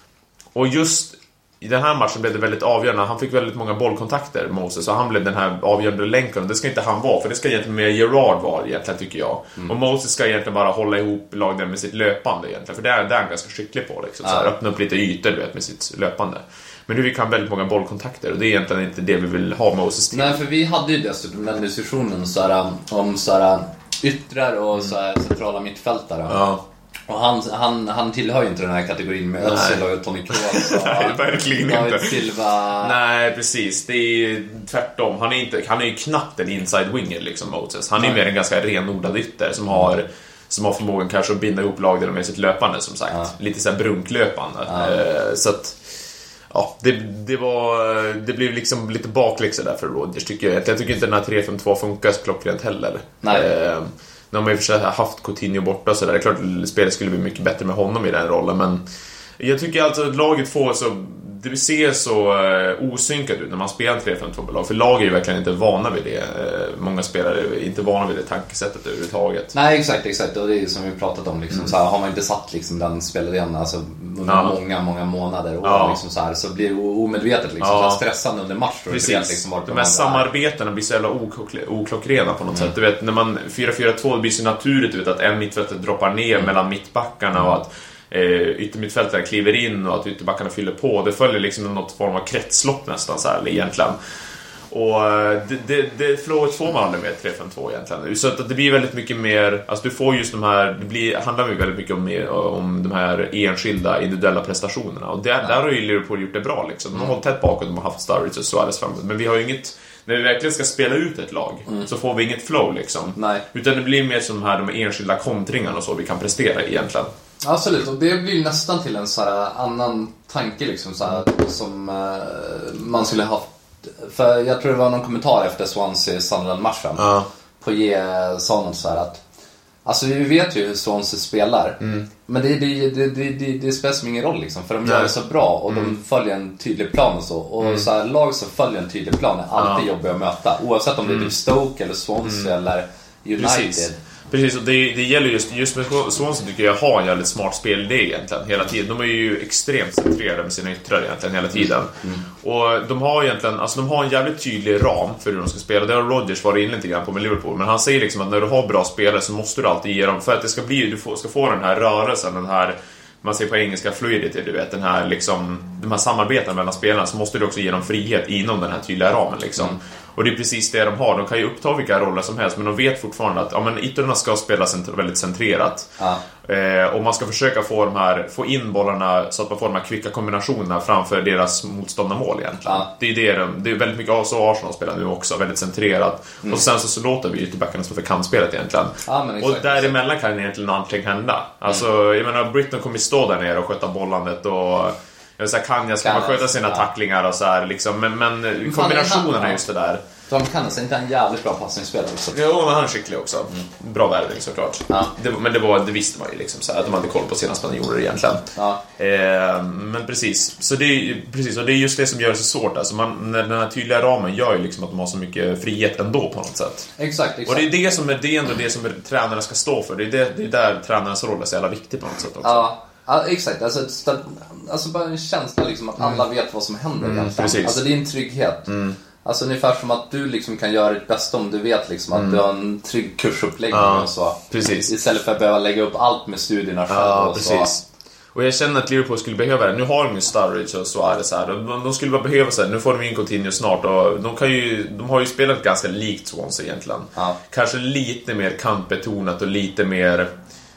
Och just i den här matchen blev det väldigt avgörande. Han fick väldigt många bollkontakter, Moses, och han blev den här avgörande länken. Det ska inte han vara, för det ska egentligen mer Gerrard vara egentligen, tycker jag. Mm. Och Moses ska egentligen bara hålla ihop lagen med sitt löpande egentligen, för det är, det är han ganska skicklig på liksom. Så här, öppna upp lite ytor, du vet, med sitt löpande. Men nu vi kan väldigt många bollkontakter, och det är egentligen inte det vi vill ha Moses till. Nej, för vi hade ju dessutom den diskussionen så här, om så här, yttrar och så här, centrala mittfältare. Ja. Och han, han, han tillhör ju inte den här kategorin med Özil och Toni Kroos och Nej, verkligen inte. Silva. Nej, precis. Det är tvärtom. Han är, inte, han är ju knappt en inside winger liksom, Moses. Han är Nej. mer en ganska renodlad ytter som har, som har förmågan kanske att binda ihop lagen med sitt löpande, som sagt. Ja. Lite så här brunklöpande. Ja. Så att ja, det, det var det blev liksom lite bakläxa där för Rodgers, tycker jag. Jag tycker inte den här tre fem två funkar så klockrent heller. Nej. Eh, när man i och för sig haft Coutinho borta så där, det är klart att spelet skulle bli mycket bättre med honom i den rollen, men jag tycker alltså att laget får så, det ser så uh, osynkat ut när man spelar tre fem två-lag, för lag är ju verkligen inte vana vid det. Uh, många spelare är inte vana vid det tankesättet överhuvudtaget. Nej, exakt, exakt. Och det är ju som vi pratat om liksom, mm. så här, har man inte satt liksom, den spelaren alltså, under ja. många, många månader och ja. liksom, så, här, så blir det omedvetet liksom, ja. så här, stressande under match. Precis. Vet, liksom, vart de här samarbetena blir så jävla oklockrena på något mm. sätt. Du vet, när man fyra fyra två blir så naturligt ut att en mittfältare droppar ner mm. mellan mittbackarna mm. och att yttermittfältare kliver in och att ytterbackarna fyller på. Det följer liksom något form av kretslopp nästan så här, egentligen. Och det, det, det flowet får man aldrig med tre fem två egentligen. Så att det blir väldigt mycket mer, alltså du får just de här, det blir, handlar ju väldigt mycket om, om de här enskilda individuella prestationerna. Och där, där har ju Liverpool gjort det bra liksom. De har hållit tätt bakåt, de har haft Sturridge och Suarez framåt. Men vi har ju inget, när vi verkligen ska spela ut ett lag mm. så får vi inget flow liksom. Nej. Utan det blir mer som de här de enskilda kontringarna och så vi kan prestera egentligen. Absolut, och det blir nästan till en så här annan tanke liksom, så här, som uh, man skulle ha haft. För jag tror det var någon kommentar efter Swansea Sunderland-matchen uh. på G sa något så här att Alltså vi vet ju hur Swansea spelar. Mm. Men det, det, det, det, det, det spelar så ingen roll liksom. För de gör det så bra och mm. de följer en tydlig plan och så. Och mm. så här, lag som följer en tydlig plan är alltid ja. jobbiga att möta. Oavsett om det är typ Stoke eller Swansea mm. eller United. Precis. Precis, och det, det gäller just, just med Swansea tycker jag har en jävligt smart spelidé egentligen hela tiden. De är ju extremt centrerade med sina yttrar egentligen hela tiden. Mm. Och de har egentligen, alltså de har en jävligt tydlig ram för hur de ska spela. Det har Rodgers varit inne lite grann på med Liverpool. Men han säger liksom att när du har bra spelare så måste du alltid ge dem, för att det ska bli, du får, ska få den här rörelsen, den här, man säger på engelska fluidity, du vet, den här liksom, de här samarbeten mellan spelarna, så måste du också ge dem frihet inom den här tydliga ramen liksom. Mm. Och det är precis det de har. De kan ju uppta vilka roller som helst, men de vet fortfarande att ja, men ytterna ska spela cent- väldigt centrerat. Ja. Eh, och man ska försöka få, de här, få in bollarna så att man får de här kvicka kombinationerna framför deras motståndarmål egentligen. Ja. Det är det, de, det är väldigt mycket av så Arsenal spelar nu också, väldigt centrerat. Mm. Och sen så, så låter vi ytterbackarna stå för kantspelet egentligen. Ja, men exakt, och däremellan kan egentligen någonting hända. Alltså, mm. jag menar, Britton kommer stå där nere och sköta bollandet och... Jag säger, kan jag ska man sköta sina ja. tacklingar och så här liksom, men, men kombinationen är just det där. De kan alltså inte en jävligt bra passningsspelare också. Jo, men han är skicklig också. Mm. Bra värvning såklart. Ja. Det, men det, var, det visste man ju liksom så här, att de hade koll på sina spanjorer egentligen. Ja. Eh, men precis. Så det är precis, och det är just det som gör det så svårt. Alltså man, när den här tydliga ramen gör ju liksom att de har så mycket frihet ändå på något sätt. Exakt, exakt. Och det är det som är det ändå det som är, tränarna ska stå för. Det är, det, det är där tränarens roll är så jävla viktig på något sätt också. Ja. Ja, exakt. Alltså, alltså bara en känsla liksom att alla vet vad som händer mm, egentligen. Precis. Alltså det är en trygghet. Mm. Alltså ungefär som att du liksom kan göra ditt bästa om du vet liksom att mm. du har en trygg kursuppläggning ja, och så. Precis. Istället för att behöva lägga upp allt med studierna själv ja, och precis. Så. Och jag känner att Liverpool skulle behöva det. Nu har de ju Sturridge och så är det så här. De, de skulle bara behöva så här. Nu får de in Coutinho snart och de kan ju, de har ju spelat ganska likt Swansea egentligen. Ja. Kanske lite mer kantbetonat och lite mer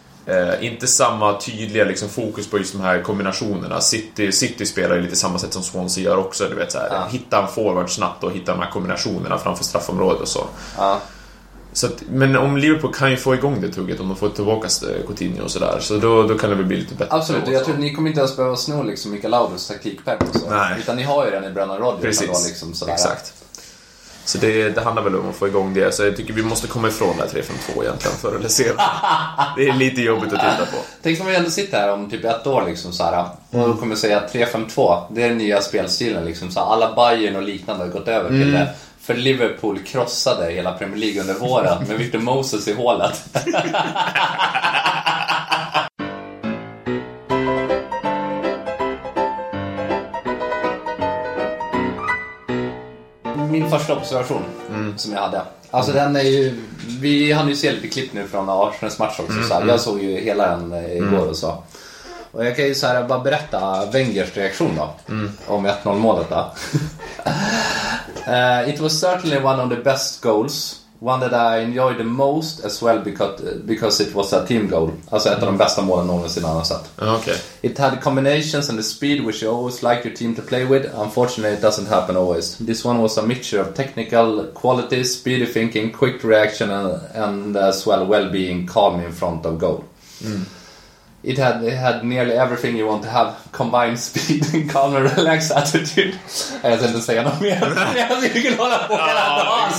Eh, inte samma tydliga liksom, fokus på just de här kombinationerna. City, City spelar ju lite samma sätt som Swansea gör också, du vet, så här, ja. Hitta en forward snabbt och hitta de här kombinationerna framför straffområdet och så. Ja. Så att, men om Liverpool kan ju få igång det tugget om de får tillbaka Coutinho och sådär, så då, då kan det bli lite bättre. Absolut, jag tror att ni kommer inte ens behöva sno liksom Mikael Laudrups taktikpär och så. Nej. Utan ni har ju den i Brennan Rodgers. Precis, liksom, sådär. Exakt. Så det, det handlar väl om att få igång det. Så jag tycker vi måste komma ifrån det här tre fem två egentligen för att se. Det är lite jobbigt att titta på. Tänk om vi ändå sitter här om typ ett år liksom, så här, och mm. kommer säga att tre fem två, det är den nya spelstilen liksom, så här, alla Bayern och liknande har gått över mm. till det. För Liverpool krossade hela Premier League under våren med Victor Moses i hålet. Min första observation mm. som jag hade. Alltså mm. den är ju, vi hann ju se lite klipp nu från Arsenals match också. Mm. Så här. Jag såg ju hela den igår mm. och så. Och jag kan ju så här bara berätta Wengers reaktion då. Mm. Om ett noll målet då. uh, it was certainly one of the best goals. One that I enjoyed the most as well because, because it was a team goal. Alltså ett av de bästa målen någonsin han har sett. Okay. It had combinations and the speed which you always like your team to play with. Unfortunately it doesn't happen always. This one was a mixture of technical qualities, speedy thinking, quick reaction and, and as well well-being, calm in front of goal. Mm. It had, it had nearly everything you want to have. Combined speed and calm and relaxed attitude. Jag ska inte säga något mer. Jag vill hålla på hela dagen.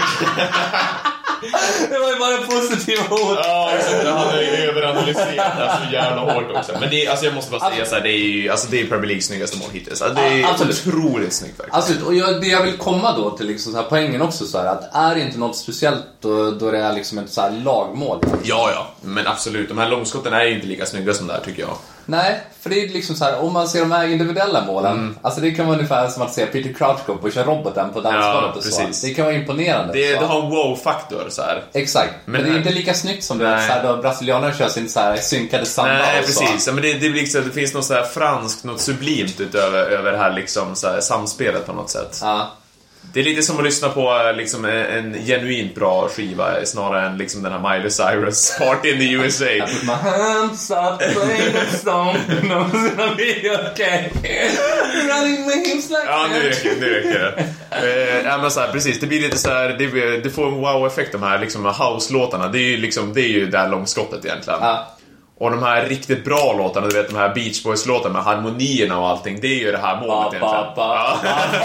Det var ju bara positiva ord. Ja, exakt. Han har ju överanalyserat så jävla hårt också. Men det är, alltså jag måste bara säga så här, det är ju alltså det är Premier Leagues snyggaste mål hittills. Alltså, det är absolut otroligt snyggt faktiskt. Absolut. Och jag, det jag vill komma då till liksom så här poängen också så här, att är det inte något speciellt då, då det är liksom ett så här lagmål. Ja, ja. Men absolut. De här långskotten är ju inte lika snygga som det här tycker jag. Nej, för det är liksom så här, om man ser de här individuella målen, mm. alltså det kan vara ungefär som att se Peter Crouch gå och köra roboten på dansgolvet ja, och så. Det kan vara imponerande. Det, det har en wow-faktor så här. Exakt, men, men det är inte lika snyggt som det är så här, då brasilianerna kör sin så här synkade samba. Nej, och precis. Så. Ja, men det, det, liksom, det finns något så här franskt, något sublimt utöver över det här liksom så här, samspelet på något sätt. Ja. Det är lite som att lyssna på liksom, en genuint bra skiva snarare än liksom, den här Miley Cyrus Party in the U S A. I put my hands up, playing a song, no, it's gonna be okay. Running my hips like ja, nu räcker det. Nu räcker det. Eh, ja, men så här, precis, det blir lite så här, det, det får en wow-effekt de här liksom, house-låtarna. Det är ju liksom, det är ju där långskottet egentligen. Ja. Och de här riktigt bra låtarna, du vet de här Beach Boys-låtarna med harmonierna och allting, det är ju det här målet egentligen. Ja.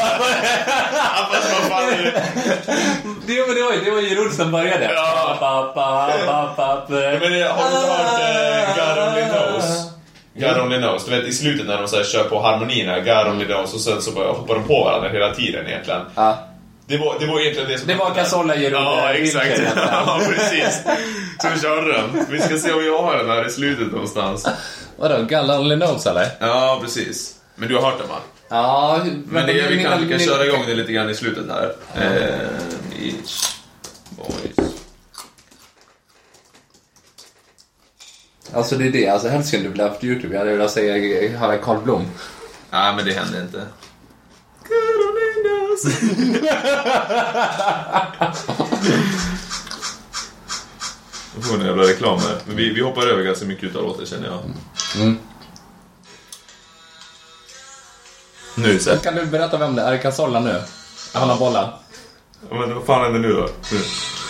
Det var, det var, det var ju roligt som började. Ja. Ba, ba, ba, ba, ba. Men har du hört uh, God Only Knows? God Only Knows, du vet i slutet när de så här, kör på harmonierna, God Only Knows, och sen så bara hoppar de på varandra hela tiden egentligen. Ja. Det var, det var egentligen det som... Det var Casola i Ja, exakt. Ja, precis. Så vi körde den. Vi ska se om jag har den här i slutet någonstans. Vadå, God Only Knows eller? Ja, precis. Men du har hört den, va? Ja, men det, vi kan, vi kan köra igång det lite grann i slutet här. Eh, Beach Boys. Alltså det är det, alltså helst skulle du vilja haft YouTube. Jag hade velat säga Harry Carl Blom. Nej, men det händer inte. Nu får en jävla reklam här. Men vi, vi hoppar över ganska mycket utav låten, känner jag. Mm. Nu så. Kan du berätta vem det är? Är det Casola nu? Han har bollen. Ja, men vad fan händer nu då? Nu.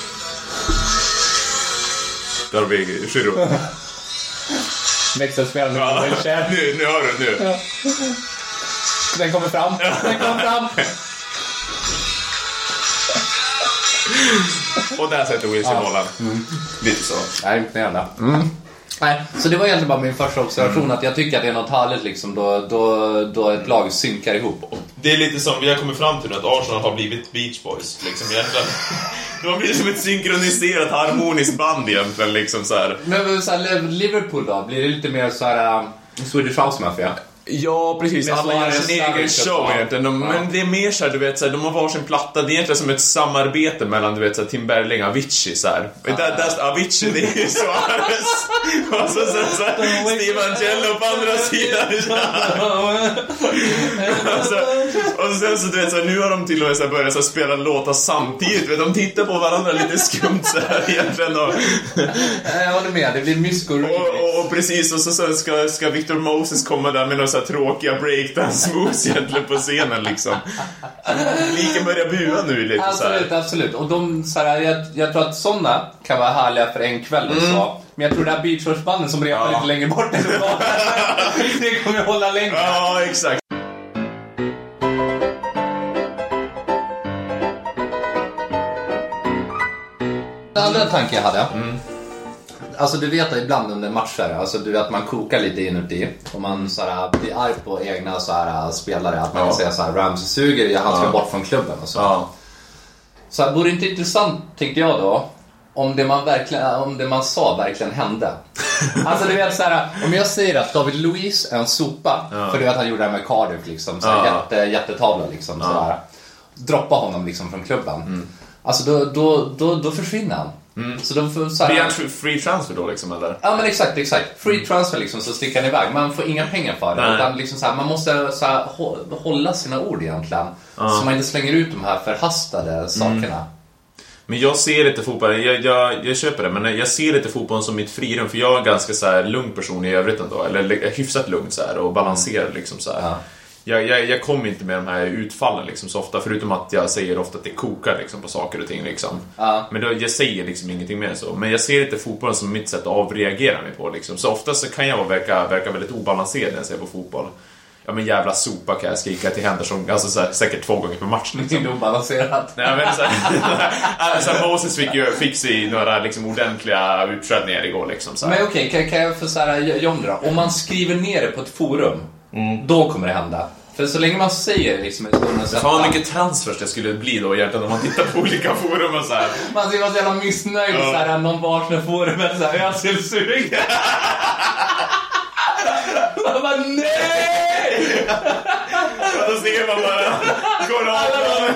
Där har vi Giro. Växelspelaren nu. Ja, nu, nu hör du, nu. Ja. Den kommer fram. Den kommer fram. Och där sätter Wilson ja. målen. Mm. Lite så. Nej, inte gärna. Mm. Nej, så det var egentligen bara min första observation mm. att jag tycker att det är något härligt liksom då, då, då ett lag synkar ihop. Det är lite som vi har kommit fram till nu, att Arsenal har blivit Beach Boys liksom egentligen. De har blivit som ett synkroniserat harmoniskt band egentligen liksom så här. Men så här, Liverpool då blir det lite mer så här uh, Swedish House Mafia. Ja, precis. Alla gör sin egen show egentligen. De, ja. Men det är mer så här, du vet, så här, de har varsin platta. Det är egentligen som ett samarbete mellan, du vet, så här, Tim Bergling och Avicii så här. Ja. Där, där, Avicii, det är ju Suarez. Och så, så, så här, Steve Angelo på andra sidan. och, så, och sen så, du vet, så här, nu har de till och med så här, börjat så här, spela låtar samtidigt. Vet, de tittar på varandra lite skumt så här egentligen. Och, jag håller med, det blir myskor. Och, och, och precis, och så, så ska, ska Victor Moses komma där med några så här tråkiga breakdance moves egentligen på scenen liksom. Lika börjar bua nu lite absolut, så här. Absolut, och de, så här, jag, jag tror att sådana kan vara härliga för en kväll och mm. så. Men jag tror det här Beach Boys-bandet som repar ja. lite längre bort det kommer hålla längre. Ja, exakt. Den andra tanken jag hade mm. Alltså du vet att ibland under matcher, alltså du vet att man kokar lite inuti och man så här, blir arg på egna så här, spelare, att man ja. kan säga så här, Ramsey suger, han ska ja. bort från klubben och så. Ja. Så här, vore det inte intressant, tänkte jag då, om det man verkligen, om det man sa verkligen hände. Alltså du vet så här, om jag säger att David Luiz är en sopa, ja. för du vet att han gjorde det här med Cardiff liksom, så här, ja. jätte, jättetavla liksom, så här. Droppa honom liksom från klubben. Mm. Alltså då, då, då, då försvinner han. Mm. Så de får så här, blir han free transfer då liksom, eller? Ja men exakt, exakt. Free transfer liksom, så sticker han iväg. Man får inga pengar för det. Utan liksom så här, man måste så här, hålla sina ord egentligen. Ja. Så man inte slänger ut de här förhastade sakerna. Mm. Men jag ser inte fotbollen, jag, jag, jag köper det, men jag ser inte fotbollen som mitt frirum. För jag är en ganska så här lugn person i övrigt ändå. Eller hyfsat lugn så här, och balanserad liksom så här. Ja. Jag, jag, jag kommer inte med de här utfallen liksom så ofta, förutom att jag säger ofta att det kokar liksom på saker och ting liksom. Ja. Men då, jag säger liksom ingenting mer så. Men jag ser inte fotbollen som mitt sätt att avreagera mig på liksom. Så ofta så kan jag verka, verka väldigt obalanserad när jag ser på fotboll. Ja men jävla sopa kan jag skrika till Henderson, alltså så här, säkert två gånger per match liksom. Det är obalanserat. Nej men så här, alltså, Moses fick ju fick sig några liksom ordentliga utskällningar igår liksom så här. Men okej, okay, kan, kan jag få så här John då? Om man skriver ner det på ett forum, mm. då kommer det hända. För så länge man säger liksom en stund och fan mycket transfers det skulle bli då egentligen om man tittar på olika forum och så här. Man ser man så jävla missnöjd ja. så här, någon varsna forum så här, jag ser sug. Man bara, nej! Och då ser man bara, går av.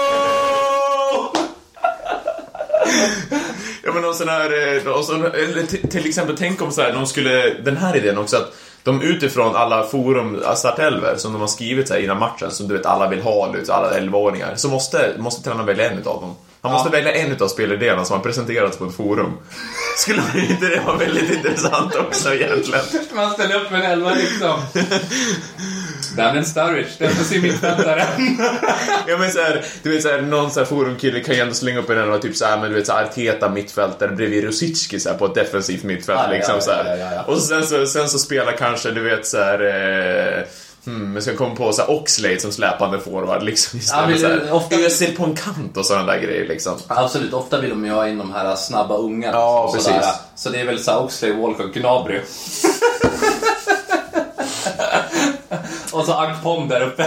Ja men och sån här, och så, eller t- till exempel tänk om så här, de skulle, den här idén också att de utifrån alla forum startelver som de har skrivit så här innan matchen, som du vet alla vill ha, alla elvaåringar, så måste, måste tränaren välja en utav dem. Han måste ja. välja en utav spelidéerna som har presenterats på ett forum. Skulle inte det vara väldigt intressant också egentligen? Man ställer upp en elva liksom. Daniel Sturridge, det är sin mittfältare. Ja, men så här, du vet så här, någon så här forumkille kan ju ändå slänga upp en eller typ så här, men du vet så här, Arteta mittfältare bredvid Rosicki så här, på ett defensivt mittfält ah, liksom ja, så här. Ja, ja, ja. Och sen så sen så spelar kanske du vet så här eh, hmm, jag ska komma på så här Oxlade som släpande forward liksom istället, ja, men, så här, ofta Özil på en kant och sådana där grejer liksom. Absolut, ofta vill de ju ha in de här snabba unga. Ja, precis. Sådär. Så det är väl så här Oxlade, Walcott, Gnabry. Och så Akpom där uppe.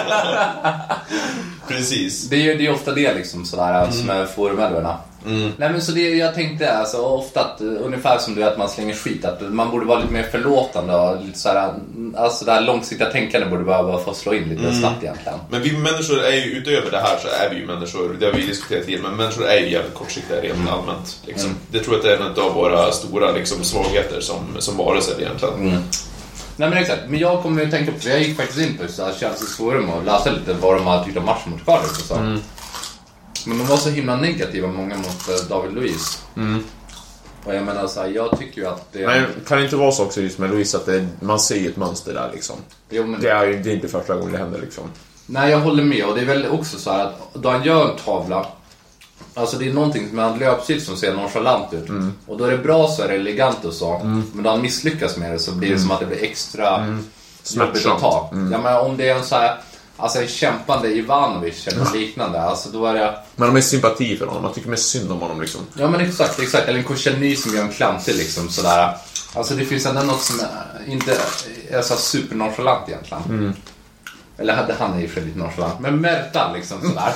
Precis. Det är ju det är ofta det liksom sådär mm. som är forumälvorna. Mm. Nej men så det jag tänkte alltså ofta att ungefär som du att man slänger skit att man borde vara lite mer förlåtande och lite sådär, alltså det här långsiktiga tänkande borde bara få slå in lite mm. snabbt egentligen. Men vi människor är ju utöver det här så är vi ju människor, det har vi diskuterat tidigare, men människor är ju jävligt kortsiktiga rent mm. allmänt liksom. Mm. Det tror jag att det är en av våra stora liksom svagheter som som varelser egentligen. Mm. Nej men exakt, men jag kommer ju tänka på, jag gick faktiskt in på så här Chelseas forum och läste lite vad de hade tyckt om matchen mot Cardiff och så. Mm. Men de var så himla negativa många mot David Luiz. Mm. Och jag menar så här, jag tycker ju att det... Men kan det inte vara så också just med Luiz att det, man ser ett mönster där liksom? Jo, men... det, är, det är inte första gången det händer liksom. Nej, jag håller med och det är väl också så här att då han gör en tavla, alltså det är någonting med han löpsitt som ser nonchalant ut. Mm. Och då är det bra så är det elegant och så. Mm. Men då han misslyckas med det så blir det mm. som att det blir extra mm. jobbigt att ta. Mm. Ja, men om det är en så här, alltså en kämpande Ivanovic eller mm. liknande, alltså då är det... Men de är sympati för honom, man tycker mer synd om honom liksom. Ja men exakt, exakt. Eller en Koscielny som gör en klantig liksom sådär. Alltså det finns ändå något som är, inte är så super nonchalant egentligen. Mm. Eller hade han är ju för lite nonchalant. Men Mertan liksom sådär.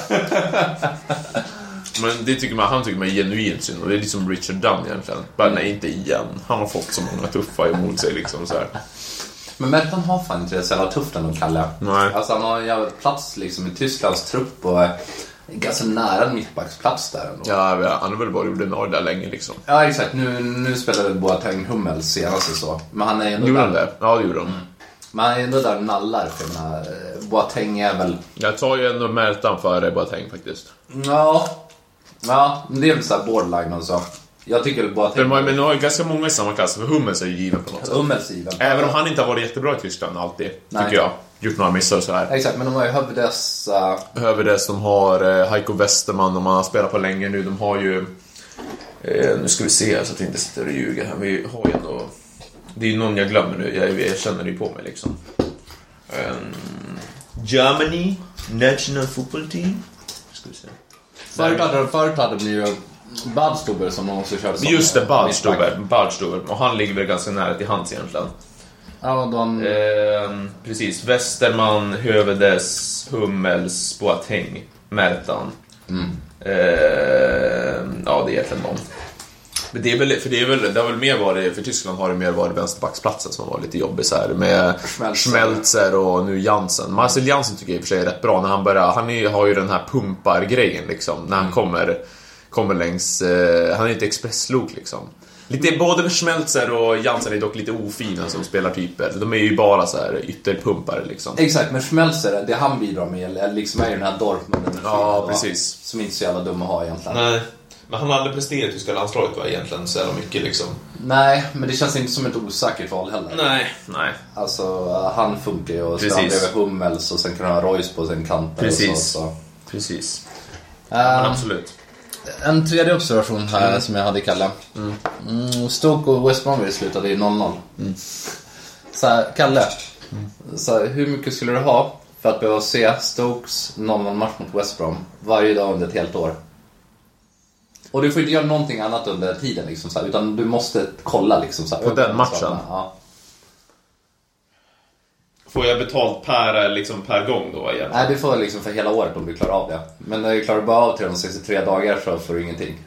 Men det tycker man, han tycker man är genuint synd. Och det är liksom Richard Dunn egentligen. Men nej, inte igen. Han har fått så många tuffa emot sig liksom så här. Men Mertan har fan inte det så jävla tufft ändå, Kalle. Nej. Alltså han har en jävla plats liksom i Tysklands trupp och ganska nära mittbacksplats där ändå. Ja, han har väl bara ordinarie där länge liksom. Ja, exakt. Nu, nu spelar väl Boateng Hummels senast så. Men han är ändå gjorde där. Han det? Ja, det gjorde de. Mm. Men han är ändå där nallar för mina Boateng är väl... Jag tar ju ändå Mertan före Boateng faktiskt. Ja. Ja, det är väl såhär borderline och så. Jag tycker väl Boateng... Men, men nu har ju ganska många i samma klass. För Hummels är ju given på något sätt. Hummels given. Även om han inte har varit jättebra i Tyskland alltid. Nej. Tycker jag. Gjort några missar så här. Exakt, men de har ju Hövedes... Uh... Hövedes, de har uh, Heiko Westerman. De har spelat på länge nu. De har ju... Uh, nu ska vi se så att vi inte sitter och ljuger här. Vi har ju ändå... Det är ju någon jag glömmer nu. Jag, jag känner det ju på mig liksom. Um, Germany National Football Team. Ska vi se. Förut hade, förut hade de ju Badstuber som de också körde som. Just det, Badstuber, Badstuber. Och han ligger väl ganska nära till hands egentligen. Ja, de... eh, precis, Westerman, Hövedes, Hummels, Boateng, Mertan. Mm. eh, Ja, det är egentligen någon. Men det är väl, för det är väl, det har väl mer varit, för Tyskland har det mer varit vänsterbacksplatsen som var lite jobbig så här, med Schmelzer och nu Jansen. Marcel Jansen tycker jag i och för sig är rätt bra när han börjar, han är, har ju den här pumpar-grejen liksom, när han kommer, kommer längs, eh, han är inte expresslok liksom. Lite, mm. Både Schmelzer och Jansen är dock lite ofina som spelar typer. De är ju bara så här ytterpumpare liksom. Exakt, men Schmelzer, det han bidrar med liksom är ju den här Dortmund. Ja, precis. Som inte är så jävla dum att ha egentligen. Nej. Men han har aldrig presterat i tyska landslaget va, egentligen så mycket liksom. Nej, men det känns inte som ett osäkert val heller. Nej, nej. Alltså, han funkar ju och spelar bredvid Hummels och sen kan han ha Royce på sin kant. Precis, och så, så. Precis. Uh, ja, absolut. En tredje observation här mm. som jag hade, Kalle. Mm. Mm, Stoke och West Bromwich slutade i noll noll. Mm. Så här, Kalle, mm. så här, hur mycket skulle du ha för att behöva se Stokes noll noll-match mot West Brom varje dag under ett helt år? Och du får inte göra någonting annat under tiden liksom, så här, utan du måste kolla liksom, så här, på den matchen. Ja. Får jag betalt per, liksom, per gång då igen? Nej, du får liksom för hela året om du klarar av det. Men när du klarar bara av trehundrasextiotre dagar så får du ingenting.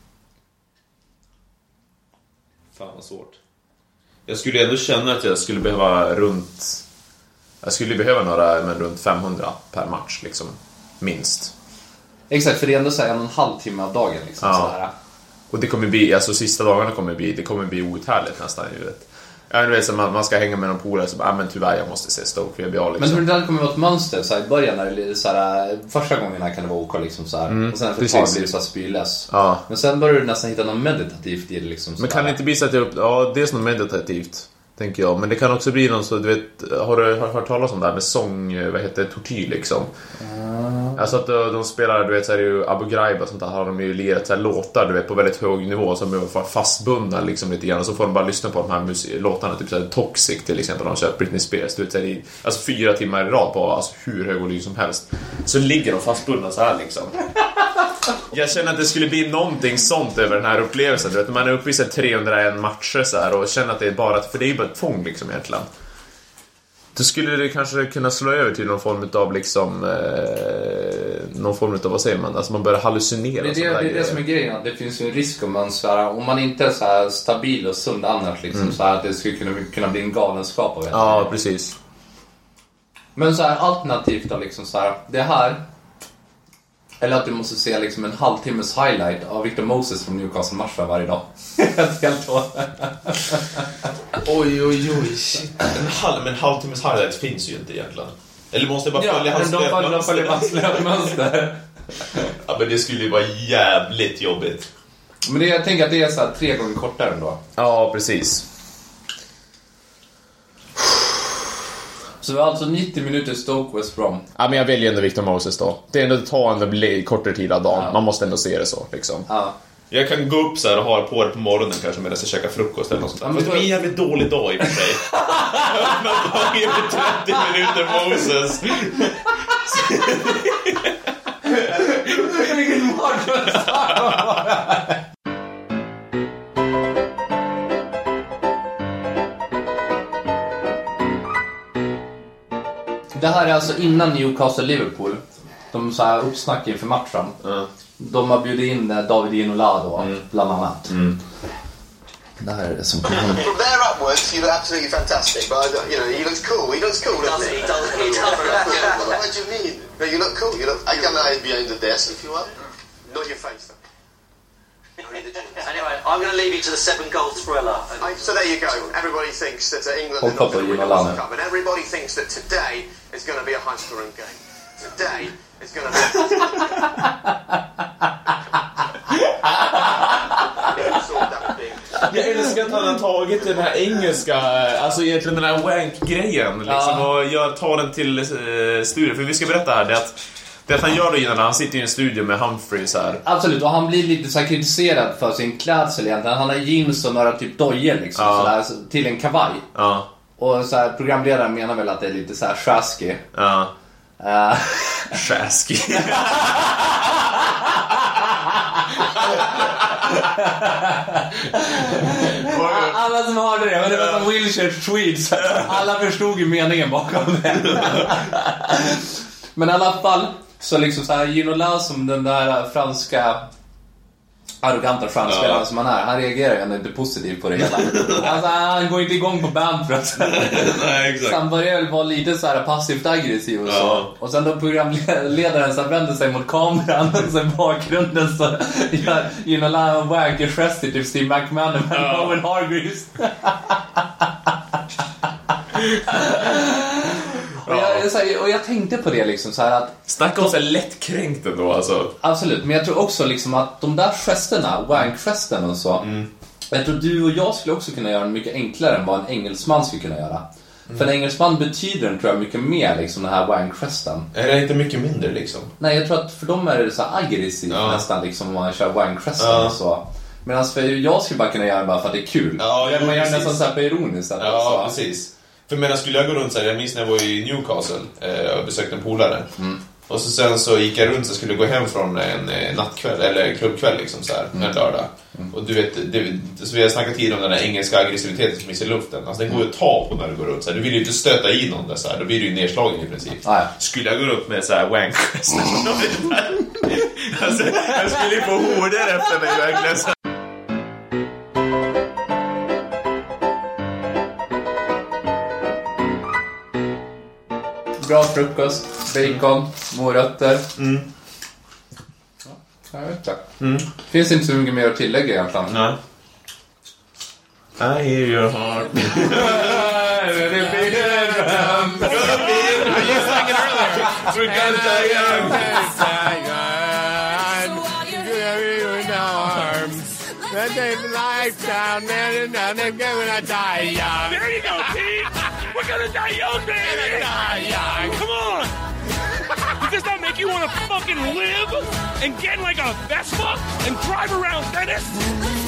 Fan vad svårt. Jag skulle ändå känna att jag skulle behöva runt... Jag skulle behöva några, men runt femhundra per match liksom, minst. Exakt, för det är ändå så här en och en halv timme av dagen liksom, ja. Så här. Och det kommer bli, alltså sista dagarna kommer bli, det kommer bli outhärligt nästan ju vet. Ja, vet, så man, man ska hänga med någon polare så bara, men tyvärr jag måste se Stoke för jag blir av liksom. Men hur det kommer vara ett mönster så här, i början när det är så här, första gångerna kan det vara OK liksom så här, mm, och sen efter ett tag blir det så här spylös. Ja. Men sen börjar du nästan hitta något meditativt i det liksom så. Men kan det inte bli så att jag, ja, det är något meditativt. tänker jag. Men det kan också bli någon så, du vet, har du har hört talas om det här med sång, vad heter det, tortyr liksom? Mm. Alltså att de, de spelar, du vet, så är det ju Abu Ghraib och sånt där, har de ju lirat så här låtar, du vet, på väldigt hög nivå som är fastbundna liksom lite grann, och så får de bara lyssna på de här musik- låtarna, typ så här Toxic till exempel, de kör Britney Spears, du vet, så här, i, alltså fyra timmar i rad på alltså hur hög volym som helst, så ligger de fastbundna så här liksom. Jag känner att det skulle bli någonting sånt över den här upplevelsen, du vet, man är uppe i så trehundraett matcher så här, och känner att det är bara, för det är ju bara ett tvång liksom egentligen. Då skulle det kanske kunna slå över till någon form av liksom eh, någon form av, vad säger man, alltså man börjar hallucinera. Det är det, det, är det som är grejen, att det finns ju en risk om man, så här, om man inte är så här stabil och sund annars liksom, mm. så här, att det skulle kunna, kunna bli en galenskap av det. Ja, precis. Men så här alternativt då liksom så här, det här, eller att du måste se liksom en halvtimmes highlight av Victor Moses från Newcastle match varje dag. Helt så. Oj, oj, oj, shit. En halv, men halvtimmes highlights finns ju inte egentligen. Eller måste jag bara ja, följa hans löpmönster? Ja, följer hans löpmönster. Ja, men det skulle ju vara jävligt jobbigt. Men det, jag tänker att det är så här tre gånger kortare ändå. Ja, precis. Så det var alltså nittio minuter Stoke West Brom. Ja, men jag väljer ändå Victor Moses då. Det är ändå att ta en kortare tid av dagen. Ja. Man måste ändå se det så liksom. Ja. Jag kan gå upp så här och ha på det på morgonen kanske medan jag käkar frukost eller något sånt. Ja, men det var en jävligt dålig dag i och för sig. Man har ju för trettio minuter Moses. Vilken morgon. Det här är alltså innan Newcastle-Liverpool. De så här uppsnack inför matchen. Mm. De har bjudit in David Ginola då, mm. bland annat. Mm. Det här är det som kommer. From there upwards, you look absolutely fantastic. But you know, he looks cool. He looks cool. Does he? Does he? What do you mean? No, you look cool. You look. I can hide behind the desk if you want. Not your face, though. Anyway, I'm going to leave you to the seven-goal thriller. I, so there you go. Everybody thinks that uh, England are not going to win the World Cup, and everybody thinks that today is going to be a high-scoring game. Today is going to be. Jag älskar att han har tagit den här engelska, alltså egentligen den här wank-grejen liksom, ja. Och jag tar den till eh, studion, för vi ska berätta här det att det att han gör det innan, han sitter i en studio med Humphreys här. Absolut, och han blir lite så här kritiserad för sin klädsel egentligen. Han har jeans och några typ dojor liksom, ja. så där, till en kavaj. Ja. Och så här, programledaren menar väl att det är lite så här trashy. Ja. Uh. Trashy. Alla som hörde det, men det var som Wilshire Swedes. Alla förstod ju meningen bakom det. Men i alla fall så liksom så här Ginola, som den där franska arroganta franskspelaren ja. som han är, han reagerar ju inte positivt på det hela. Alltså, han går inte igång på Bamford. Nej, exakt. Han börjar väl vara lite så här passivt aggressiv och så. Ja. Och sen då programledaren så vänder sig mot kameran och sen bakgrunden så gör Ginola och wanker gester typ Steve McMahon med ja. Owen Hargreaves. Och jag, så här, och jag tänkte på det liksom så här att snacka om så lättkränkt ändå alltså. Absolut, men jag tror också liksom att de där gesterna, wank-gesten och så, mm. jag tror du och jag skulle också kunna göra mycket enklare än vad en engelsman skulle kunna göra. Mm. För en engelsman betyder den, tror jag, mycket mer liksom den här wank-gesten. Är det inte mycket mindre liksom? Nej, jag tror att för dem är det så här aggressivt ja. nästan liksom om man kör wank-gesten ja. och så. Medan för jag skulle bara kunna göra det bara för att det är kul. Ja, jo, man gör precis. nästan så här på ironiskt. Ja, så. Precis. För medan skulle jag gå runt så här, jag minns när jag var i Newcastle eh, och besökte en polare. Mm. Och så sen så gick jag runt så skulle gå hem från en eh, nattkväll eller klubbkväll liksom så här, mm. en lördag. Mm. Och du vet, det, så vi har snackat tidigare om den där engelska aggressiviteten som finns i luften. Alltså den går ju att ta på när du går runt så här. Du vill ju inte stöta i någon där så här, då blir du ju nedslagen i princip. Ah, ja. Skulle jag gå runt med så här wank alltså, jag skulle ju få hårdare efter mig verkligen så. Bra frukost, bacon, morötter. Mm. Ja, jag vet inte. Mm. Finns inte så mycket mer att tillägga egentligen. Nej. I hear your heart. That day live life down there and down and gonna die young. There you go, Pete. We're gonna die young, baby. Die young. Come on. Does that make you want to fucking live and get in like a Vespa and drive around Venice?